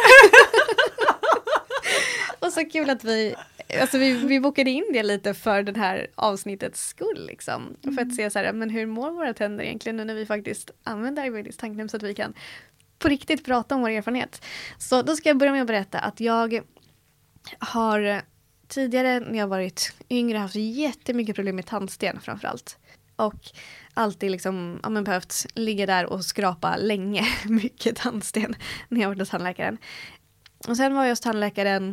Och så kul att vi bokade in det lite för den här avsnittets skull liksom. För att se så här, men hur mår våra tänder egentligen nu när vi faktiskt använder ayurvedisk tandkräm, så att vi kan på riktigt prata om vår erfarenhet. Så då ska jag börja med att berätta att jag har tidigare när jag varit yngre haft jättemycket problem med tandsten framförallt. Och alltid liksom, behövt ligga där och skrapa länge mycket tandsten när jag var hos tandläkaren. Och sen var jag hos tandläkaren,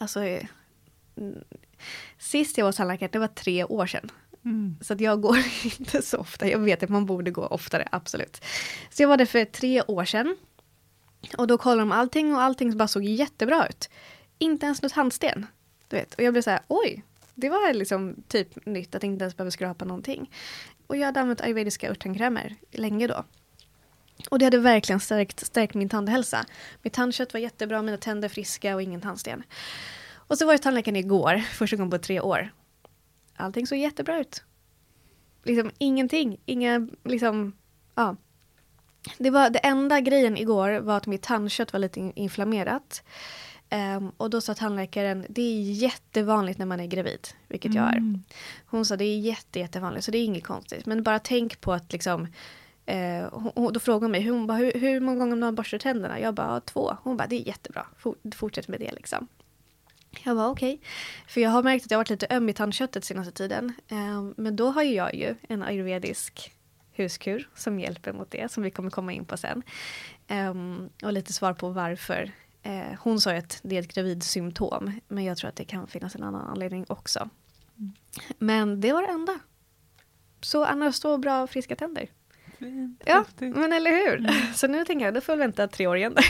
sist jag var hos tandläkaren, det var 3 år sedan. Så att jag går inte så ofta. Jag vet att man borde gå oftare, absolut. Så jag var där för 3 år sedan. Och då kollade de allting och allting bara såg jättebra ut. Inte ens något tandsten. Du vet. Och jag blev så här, oj, det var liksom typ nytt att inte ens behöva skrapa någonting. Och jag hade använt ayurvediska örttandkrämer länge då. Och det hade verkligen stärkt min tandhälsa. Mitt tandkött var jättebra, mina tänder friska och ingen tandsten. Och så var jag tandläkaren igår, första gången på 3 år. Allting såg jättebra ut. Liksom ingenting, inga liksom, ja. Det enda grejen igår var att mitt tandkött var lite inflammerat. Och då sa tandläkaren, det är jättevanligt när man är gravid, vilket jag är. Hon sa, det är jättevanligt, så det är inget konstigt. Men bara tänk på att liksom, då frågade hon mig, hur många gånger man borstar tänderna? Jag bara, 2. Hon bara, det är jättebra, fortsätt med det liksom. Jag var okej. För jag har märkt att jag har varit lite öm i tandköttet senaste tiden. Men då har jag ju en ayurvedisk huskur som hjälper mot det, som vi kommer komma in på sen. Och lite svar på varför. Hon sa att det är ett gravidsymptom, men jag tror att det kan finnas en annan anledning också. Men det var det enda. Så annars så bra friska tänder. Fint, ja, häftigt. Men eller hur? Så nu tänker jag, då får jag vänta 3 år igen.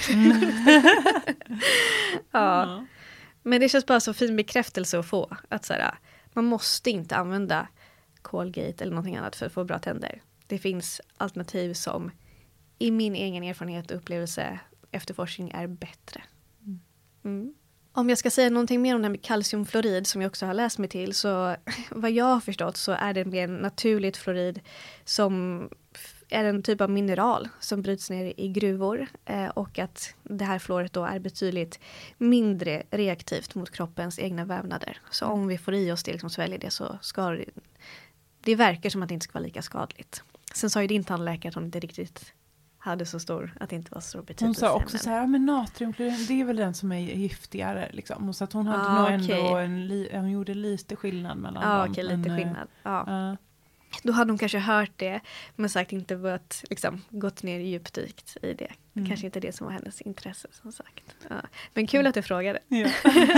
Ja. Men det känns bara så fin bekräftelse att få. Att så här, man måste inte använda Colgate eller någonting annat för att få bra tänder. Det finns alternativ som i min egen erfarenhet och upplevelse efterforskning är bättre. Om jag ska säga någonting mer om det här med kalciumfluorid som jag också har läst mig till, så vad jag har förstått så är det mer naturligt fluorid som är en typ av mineral som bryts ner i gruvor, och att det här fluoret då är betydligt mindre reaktivt mot kroppens egna vävnader. Så om vi får i oss det, liksom sväljer det, så ska det verkar som att det inte ska vara lika skadligt. Sen sa ju din tandläkare att hon inte riktigt hade så stor, att det inte var så stor betydelse. Hon sa också så här, men natriumklorid, det är väl den som är giftigare liksom. Så att hon hade nog ändå hon gjorde lite skillnad mellan dem. Ja, okej, lite skillnad. Ja. Då hade hon kanske hört det, men sagt inte varit, liksom, gått ner djupdykt i det. Kanske inte det som var hennes intresse, som sagt. Ja. Men kul att du frågade. Ja.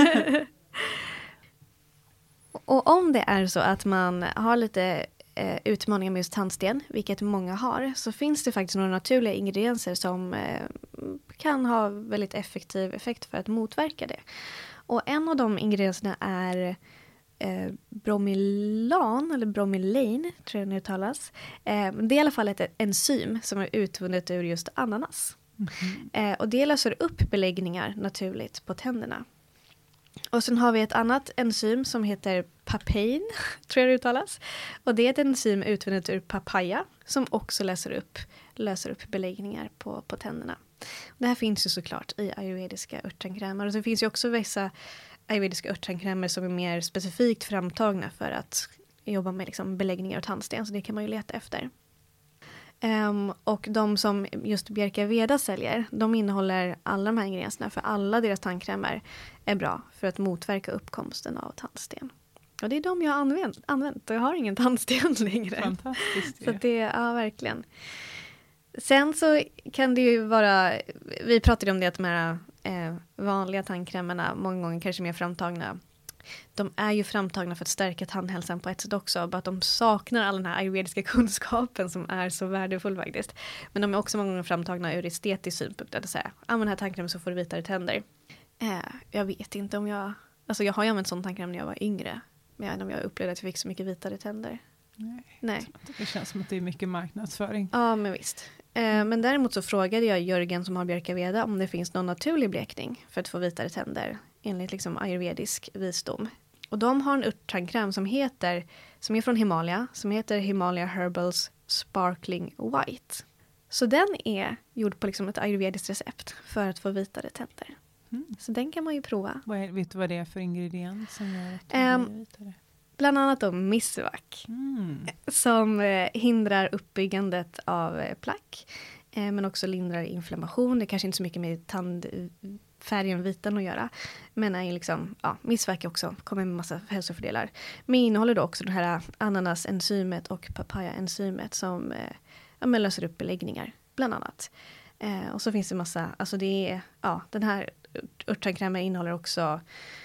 Och om det är så att man har lite utmaningar med just tandsten, vilket många har, så finns det faktiskt några naturliga ingredienser som kan ha väldigt effektiv effekt för att motverka det. Och en av de ingredienserna är bromilan eller bromelain, tror jag det uttalas. Det är i alla fall ett enzym som är utvunnet ur just ananas. Och det löser upp beläggningar naturligt på tänderna. Och sen har vi ett annat enzym som heter papain, tror jag det uttalas. Och det är ett enzym utvunnet ur papaya som också löser upp beläggningar på tänderna. Det här finns ju såklart i ayurvediska örttandkrämer. Och det finns ju också vissa ayurvediska örttandkrämer som är mer specifikt framtagna för att jobba med liksom beläggningar och tandsten. Så det kan man ju leta efter. Och de som just Bjerka Veda säljer, de innehåller alla de här ingredienserna, för alla deras tandkrämer är bra för att motverka uppkomsten av tandsten. Och det är de jag har använt och jag har ingen tandsten längre. Fantastiskt. Så det, ja, verkligen. Sen så kan det ju vara, vi pratade om det att de här vanliga tandkrämerna många gånger kanske mer framtagna. De är ju framtagna för att stärka tandhälsan på ett sätt också. Bara att de saknar all den här ayurvediska kunskapen som är så värdefull faktiskt. Men de är också många gånger framtagna ur estetisk synpunkt. Att säga, använd den här tandkrämen så får du vitare tänder. Jag vet inte om jag har ju använt sån tandkräm när jag var yngre. Men jag vet inte om jag upplevde att jag fick så mycket vitare tänder. Nej. Det känns som att det är mycket marknadsföring. Ja, men visst. Men däremot så frågade jag Jörgen som har Bjerka Veda om det finns någon naturlig blekning för att få vitare tänder enligt liksom ayurvedisk visdom. Och de har en örttandkräm som är från Himalaya, som heter Himalaya Herbals Sparkling White. Så den är gjord på liksom ett ayurvediskt recept för att få vitare tänder. Så den kan man ju prova. Vet du vad det är för ingrediens som gör att det blir vitare? Bland annat då misvak. Som hindrar uppbyggandet av plack. Men också lindrar inflammation. Det är kanske inte så mycket med tandfärgen vitan att göra. Men är liksom, misvak också kommer med massa hälsofördelar. Men innehåller då också det här ananas-enzymet och papaya-enzymet som löser upp beläggningar bland annat. Och så finns det massa, alltså det är, den här örttandkrämen innehåller också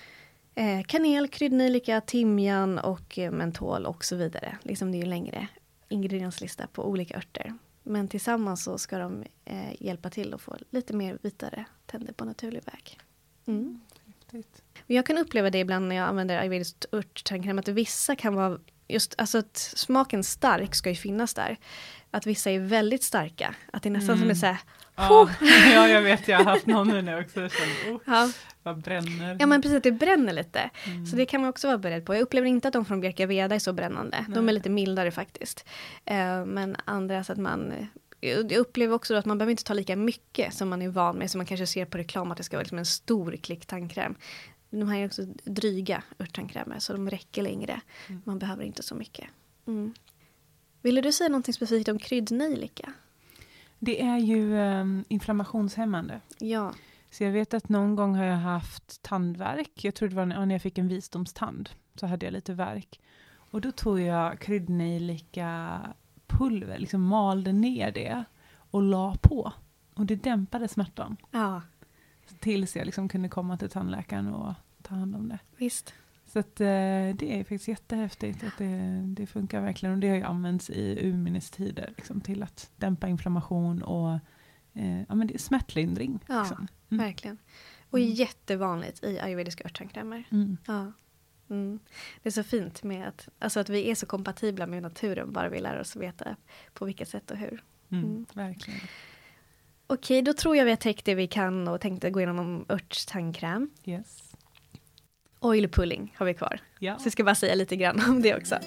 kanel, kryddnejlika, timjan och mentol och så vidare. Liksom det är ju längre ingredienslista på olika örter. Men tillsammans så ska de hjälpa till att få lite mer vitare tänder på naturlig väg. Jag kan uppleva det ibland när jag använder ayurvedisk örttandkräm att vissa kan vara just alltså att smaken stark ska ju finnas där. Att vissa är väldigt starka. Att det är nästan som är så här... Ja, jag vet. Jag har haft någon nu också. Vad bränner. Ja, men precis. Det bränner lite. Så det kan man också vara beredd på. Jag upplever inte att de från Björkaveda är så brännande. Nej. De är lite mildare faktiskt. Men andra så att man... Jag upplever också att man behöver inte ta lika mycket som man är van med. Som man kanske ser på reklam att det ska vara liksom en stor klick tandkräm. De här är också dryga örttandkrämer. Så de räcker längre. Man behöver inte så mycket. Ville du säga någonting specifikt om kryddnejlika? Det är ju inflammationshämmande. Ja. Så jag vet att någon gång har jag haft tandvärk. Jag tror det var när jag fick en visdomstand. Så hade jag lite värk. Och då tog jag kryddnejlika pulver. Liksom malde ner det. Och la på. Och det dämpade smärtan. Ja. Tills jag liksom kunde komma till tandläkaren och ta hand om det. Visst. Så att, det är faktiskt jättehäftigt att det funkar verkligen. Och det har ju använts i urminnes-tider liksom, till att dämpa inflammation och men det är smärtlindring. Ja, liksom. verkligen. Och jättevanligt i ayurvediska örttandkrämer. Ja. Det är så fint med att vi är så kompatibla med naturen. Bara vi lär oss veta på vilket sätt och hur. Verkligen. Okej, då tror jag vi har täckt det vi kan och tänkte gå igenom om örttandkräm. Yes. Oil pulling har vi kvar. Ja. Så jag ska bara säga lite grann om det också.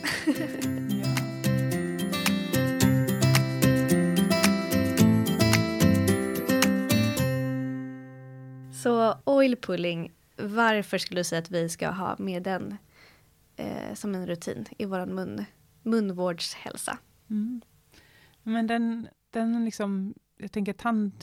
Så oil pulling, varför skulle du säga att vi ska ha med den som en rutin i vår munvårdshälsa? Men den liksom, jag tänker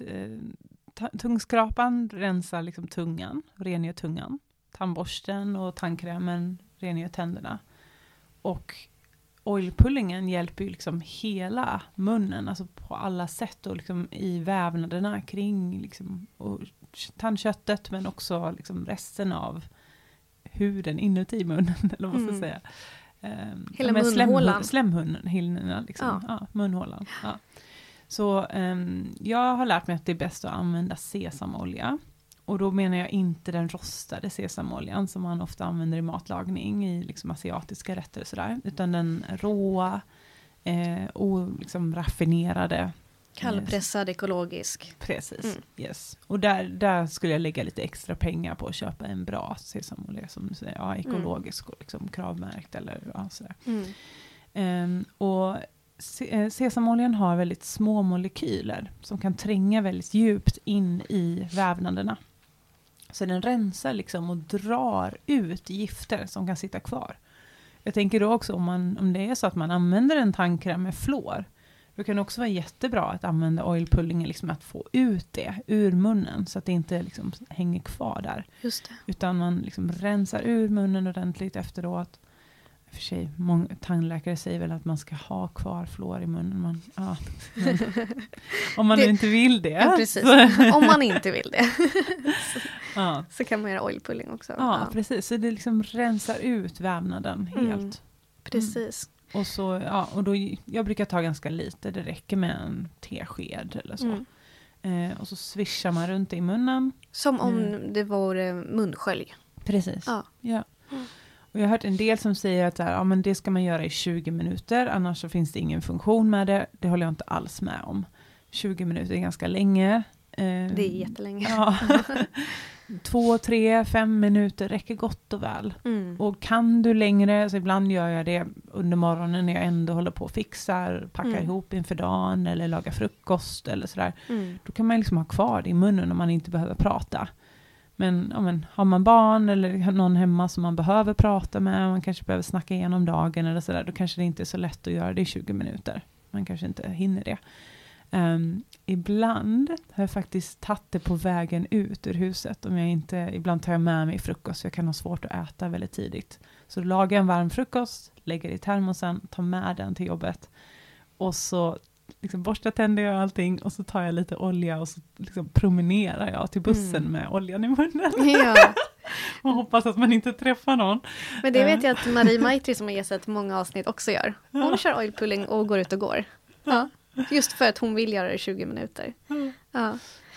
tungskrapan rensar liksom tungan, rengör tungan. Tandborsten och tandkrämen rengör tänderna. Och oilpullingen hjälper ju liksom hela munnen, alltså på alla sätt och liksom i vävnaderna kring liksom, och tandköttet, men också liksom resten av huden inuti munnen, eller vad man ska säga. Hela munhålan. Slemhinnorna, liksom. Ja, munhålan. Ja. Så jag har lärt mig att det är bäst att använda sesamolja. Och då menar jag inte den rostade sesamoljan som man ofta använder i matlagning i liksom asiatiska rätter och sådär. Utan den råa och liksom raffinerade. Kallpressad, ekologisk. Precis, yes. Och där skulle jag lägga lite extra pengar på att köpa en bra sesamolja som du säger, ekologisk och liksom kravmärkt eller sådär. Och sesamoljan har väldigt små molekyler som kan tränga väldigt djupt in i vävnaderna. Så den rensar liksom och drar ut gifter som kan sitta kvar. Jag tänker då också om det är så att man använder en tandkräm med fluor, då kan det också vara jättebra att använda oilpullingen, liksom att få ut det ur munnen så att det inte liksom hänger kvar där. Just det. Utan man liksom rensar ur munnen ordentligt efteråt. För sig, många tandläkare säger väl att man ska ha kvar fluor i munnen. Om man inte vill det. Ja, precis. Om man inte vill det. Så kan man göra oilpulling också. Ja, precis. Så det liksom rensar ut vävnaden helt. Precis. Och så, och då, jag brukar ta ganska lite. Det räcker med en tesked eller så. Och så svischar man runt i munnen. Som om det vore munskölj. Precis. Ja. Och jag har hört en del som säger att men det ska man göra i 20 minuter. Annars så finns det ingen funktion med det. Det håller jag inte alls med om. 20 minuter är ganska länge. Det är jättelänge. 2, 3, 5 minuter räcker gott och väl. Och kan du längre, så ibland gör jag det under morgonen när jag ändå håller på och fixar, packar ihop inför dagen eller lagar frukost eller sådär. Då kan man liksom ha kvar det i munnen om man inte behöver prata. Men har man barn eller någon hemma som man behöver prata med, man kanske behöver snacka igenom dagen eller sådär, då kanske det inte är så lätt att göra det i 20 minuter. Man kanske inte hinner det. Ibland har jag faktiskt tagit det på vägen ut ur huset. Ibland tar jag med mig frukost, så jag kan ha svårt att äta väldigt tidigt. Så lagar jag en varm frukost, lägger i termosen, tar med den till jobbet. Och så liksom borstar tänder jag allting och så tar jag lite olja och så liksom promenerar jag till bussen med oljan i munnen. Ja. Och hoppas att man inte träffar någon. Men det vet jag att Marie Maitri som har gett många avsnitt också gör. Hon kör oilpulling och går ut och går. Ja. Just för att hon vill göra det i 20 minuter. Ja.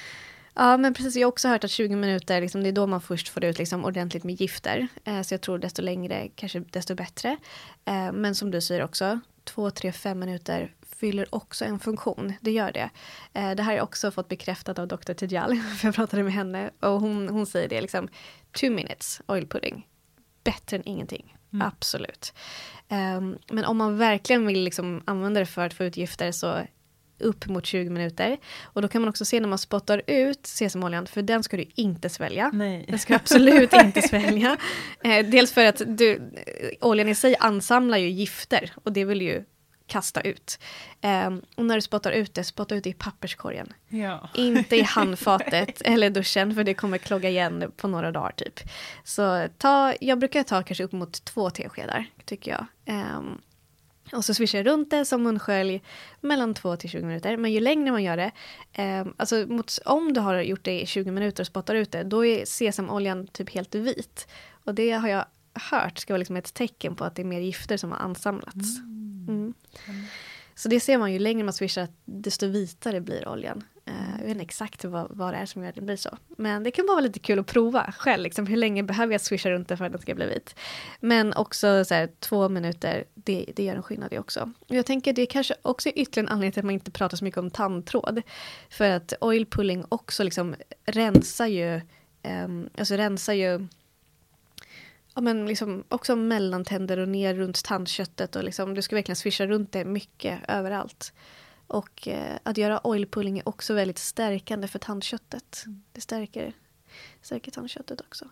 Ja, men precis. Jag har också hört att 20 minuter, liksom, det är då man först får ut liksom, ordentligt med gifter. Så jag tror desto längre, kanske desto bättre. Men som du säger också, 2, 3, 5 minuter fyller också en funktion. Det gör det. Det här har jag också fått bekräftat av Dr. Tejal. För jag pratade med henne och hon säger det liksom, 2 minutes oil pudding. Bättre än ingenting. Absolut. Men om man verkligen vill liksom använda det för att få ut gifter så upp mot 20 minuter. Och då kan man också se när man spottar ut sesamoljan, för den ska du inte svälja. Nej. Den ska du absolut inte svälja. Dels för att oljan i sig ansamlar ju gifter och det vill ju kasta ut. Och när du spottar ut det, spotta ut det i papperskorgen. Ja. Inte i handfatet eller duschen, för det kommer klogga igen på några dagar typ. Så jag brukar ta kanske upp mot 2 teskedar, tycker jag. Och så swishar jag runt det som munskölj mellan 2 till 20 minuter. Men ju längre man gör det, alltså om du har gjort det i 20 minuter och spottar ut det, då är sesamoljan typ helt vit. Och det har jag hört ska vara liksom ett tecken på att det är mer gifter som har ansamlats. Så det ser man ju längre man swishar, att desto vitare blir oljan. Jag vet inte exakt vad det är som gör att det blir så. Men det kan vara lite kul att prova själv. Liksom, hur länge behöver jag swisha runt det för att den ska bli vit? Men också så här, 2 minuter, det gör en skillnad det också. Och jag tänker det är kanske också ytterligare en anledning till att man inte pratar så mycket om tandtråd. För att oil pulling också liksom rensar ju ja, men liksom också mellantänder och ner runt tandköttet. Och liksom, du ska verkligen swisha runt det mycket överallt. Och att göra oil pulling är också väldigt stärkande för tandköttet. Det stärker tandköttet också.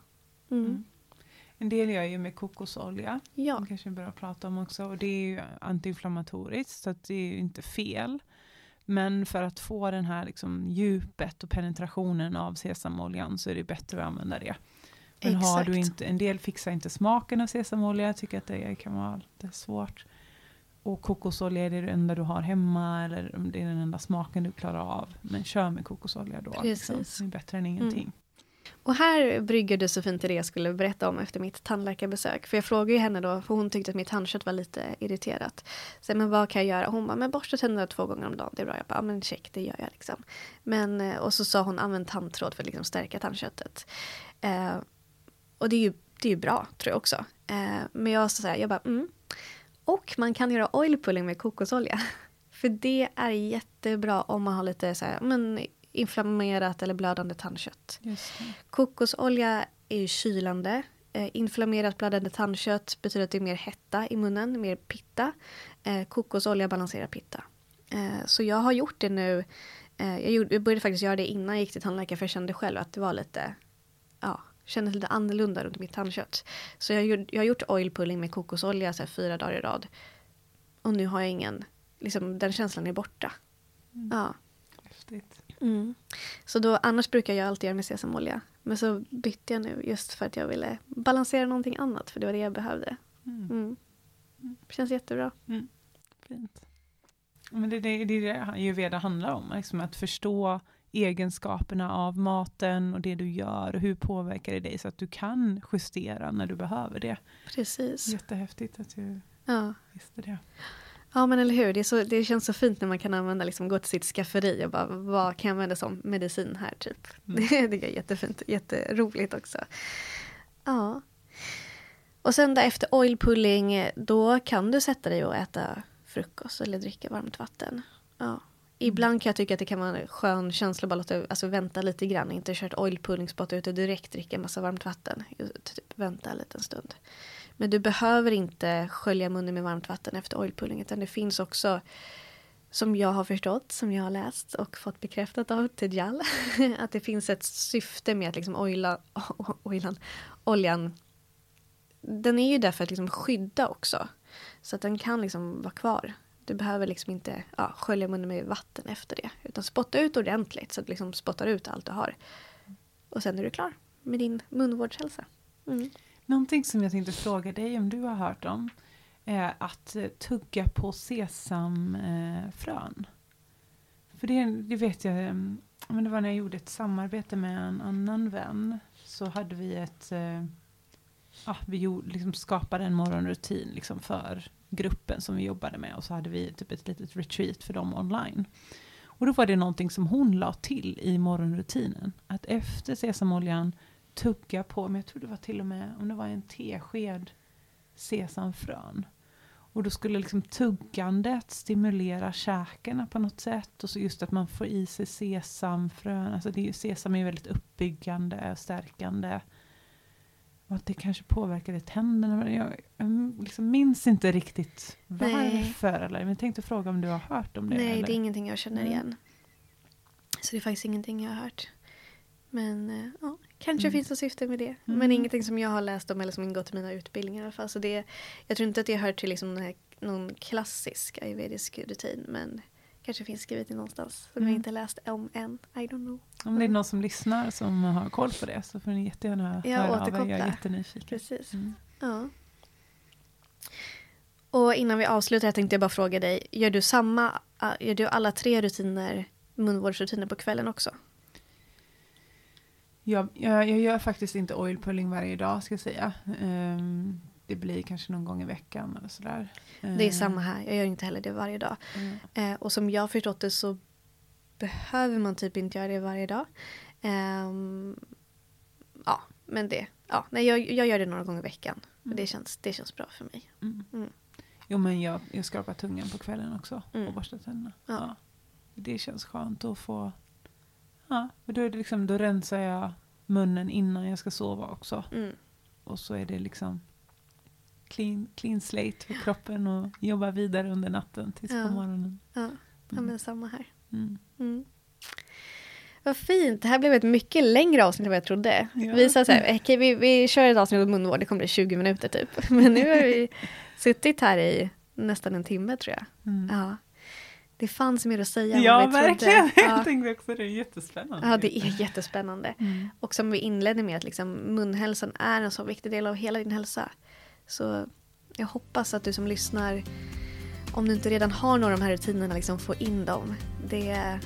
En del gör ju med kokosolja. Ja. Som kanske börjar prata om också. Och det är ju antiinflammatoriskt, så att det är ju inte fel. Men för att få den här liksom djupet och penetrationen av sesamoljan så är det bättre att använda det. Men har du inte, en del fixar inte smaken av sesamolja. Jag tycker att det kan vara lite svårt. Och kokosolja är det enda du har hemma, eller om det är den enda smaken du klarar av. Men kör med kokosolja då. Precis. Liksom. Det är bättre än ingenting. Och här brygger du så fint till det jag skulle berätta om efter mitt tandläkarbesök. För jag frågade ju henne då, för hon tyckte att mitt tandkött var lite irriterat. Så men vad kan jag göra? Hon bara, men borsta tänderna 2 gånger om dagen. Det är bra. Jag bara, men check, det gör jag liksom. Men, och så sa hon, använd tandtråd för att liksom stärka tandköttet. Och det är ju bra, tror jag också. Men jag bara, Och man kan göra oil pulling med kokosolja. För det är jättebra om man har lite så här, inflammerat eller blödande tandkött. Kokosolja är ju kylande. Inflammerat blödande tandkött betyder att det är mer hetta i munnen, mer pitta. Kokosolja balanserar pitta. Så jag har gjort det nu. Jag började faktiskt göra det innan jag gick till tandläkare, för jag kände själv att det var lite, kändes lite annorlunda runt mitt tandkött. Så jag har gjort oil pulling med kokosolja så här 4 dagar i rad. Och nu har jag ingen, liksom den känslan är borta. Ja. Häftigt. Så då, annars brukar jag alltid göra med sesamolja. Men så bytte jag nu just för att jag ville balansera någonting annat. För det var det jag behövde. Känns jättebra. Fint. Men det ayurveda handlar om. Liksom att förstå egenskaperna av maten och det du gör. Och hur påverkar det dig så att du kan justera när du behöver det. Precis. Jättehäftigt att du visste det. Ja, men eller hur? Det känns så fint när man kan använda, liksom, gå till sitt skafferi och bara, vad kan jag använda som medicin här typ. Det är jättefint, jätteroligt också. Ja. Och sen där efter oil pulling, då kan du sätta dig och äta frukost eller dricka varmt vatten. Ja. Ibland kan jag tycka att det kan vara en skön känsla bara att vänta lite grann. Inte kört oil pulling, spotta ut och direkt dricka en massa varmt vatten. Typ vänta en liten stund. Men du behöver inte skölja munnen med varmt vatten efter oil pulling. Utan det finns också, som jag har förstått, som jag har läst och fått bekräftat av Tejal, att det finns ett syfte med att liksom oljan. Den är ju där för att liksom skydda också. Så att den kan liksom vara kvar. Du behöver liksom inte skölja munnen med vatten efter det. Utan spotta ut ordentligt så att du liksom spottar ut allt du har. Och sen är du klar med din munvårdshälsa. Någonting som jag tänkte fråga dig om du har hört om är att tugga på sesamfrön. För det vet jag, men det var när jag gjorde ett samarbete med en annan vän, så hade vi vi liksom skapade en morgonrutin liksom för gruppen som vi jobbade med, och så hade vi typ ett litet retreat för dem online. Och då var det någonting som hon la till i morgonrutinen. Att efter sesamoljan tugga på, men jag tror det var till och med om det var en tesked sesamfrön. Och då skulle liksom tuggandet stimulera käkarna på något sätt. Och så just att man får i sig sesamfrön. Alltså sesam är ju väldigt uppbyggande och stärkande. Och att det kanske påverkade tänderna. Jag liksom minns inte riktigt varför. Eller, men jag tänkte fråga om du har hört om det. Nej, eller? det är ingenting jag känner igen. Så det är faktiskt ingenting jag har hört. Men kanske finns det syfte med det. Men ingenting som jag har läst om eller som ingått i mina utbildningar i alla fall. Så jag tror inte att det hör till liksom någon klassisk ayurvedisk rutin. Men kanske finns skrivet i någonstans som jag inte läst om än. I don't know. Om det är någon som lyssnar som har koll på det så får ni jättegärna höra av er. Jag är jättenyfiken. Precis. Ja. Och innan vi avslutar tänkte jag bara fråga dig. Gör du alla 3 munvårdsrutiner på kvällen också? Jag gör faktiskt inte oil pulling varje dag ska jag säga. Det blir kanske någon gång i veckan eller sådär. Det är samma här. Jag gör inte heller det varje dag. Och som jag har förstått det så behöver man typ inte göra det varje dag. Men jag gör det några gånger i veckan. Och det känns bra för mig. Jo, men jag skrapar tungan på kvällen också. Och borstar tänderna. Ja. Det känns skönt att få... Ja, då är det liksom, då rensar jag munnen innan jag ska sova också. Och så är det liksom clean slate för kroppen och jobba vidare under natten tills på morgonen. Ja, men samma här. Vad fint. Det här blev ett mycket längre avsnitt än vad jag trodde. Ja. Vi sa så här, vi kör ett avsnitt om munvård, det kommer bli 20 minuter typ. Men nu har vi suttit här i nästan en timme tror jag. Ja. Det fanns mer att säga. Ja, verkligen. Jag tänkte också det är jättespännande. Ja, det är jättespännande. Och som vi inledde med att liksom, munhälsan är en så viktig del av hela din hälsa. Så jag hoppas att du som lyssnar, om du inte redan har några av de här rutinerna, liksom får in dem. Det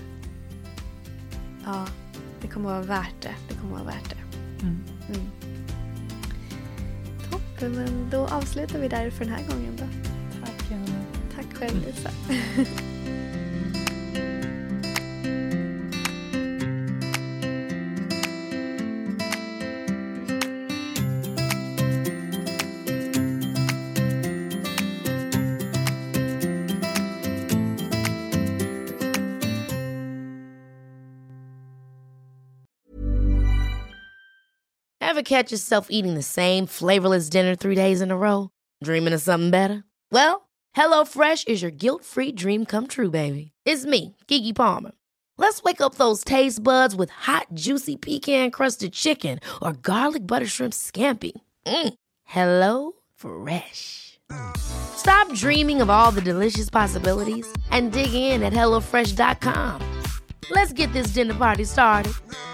kommer vara värt det. Det kommer vara värt det. Toppen, men då avslutar vi där för den här gången då. Tack, Janne. Tack själv, Lisa. Ever catch yourself eating the same flavorless dinner 3 days in a row? Dreaming of something better? Well, HelloFresh is your guilt-free dream come true, baby. It's me, Keke Palmer. Let's wake up those taste buds with hot, juicy pecan-crusted chicken or garlic butter shrimp scampi. Hello Fresh. Stop dreaming of all the delicious possibilities and dig in at HelloFresh.com. Let's get this dinner party started.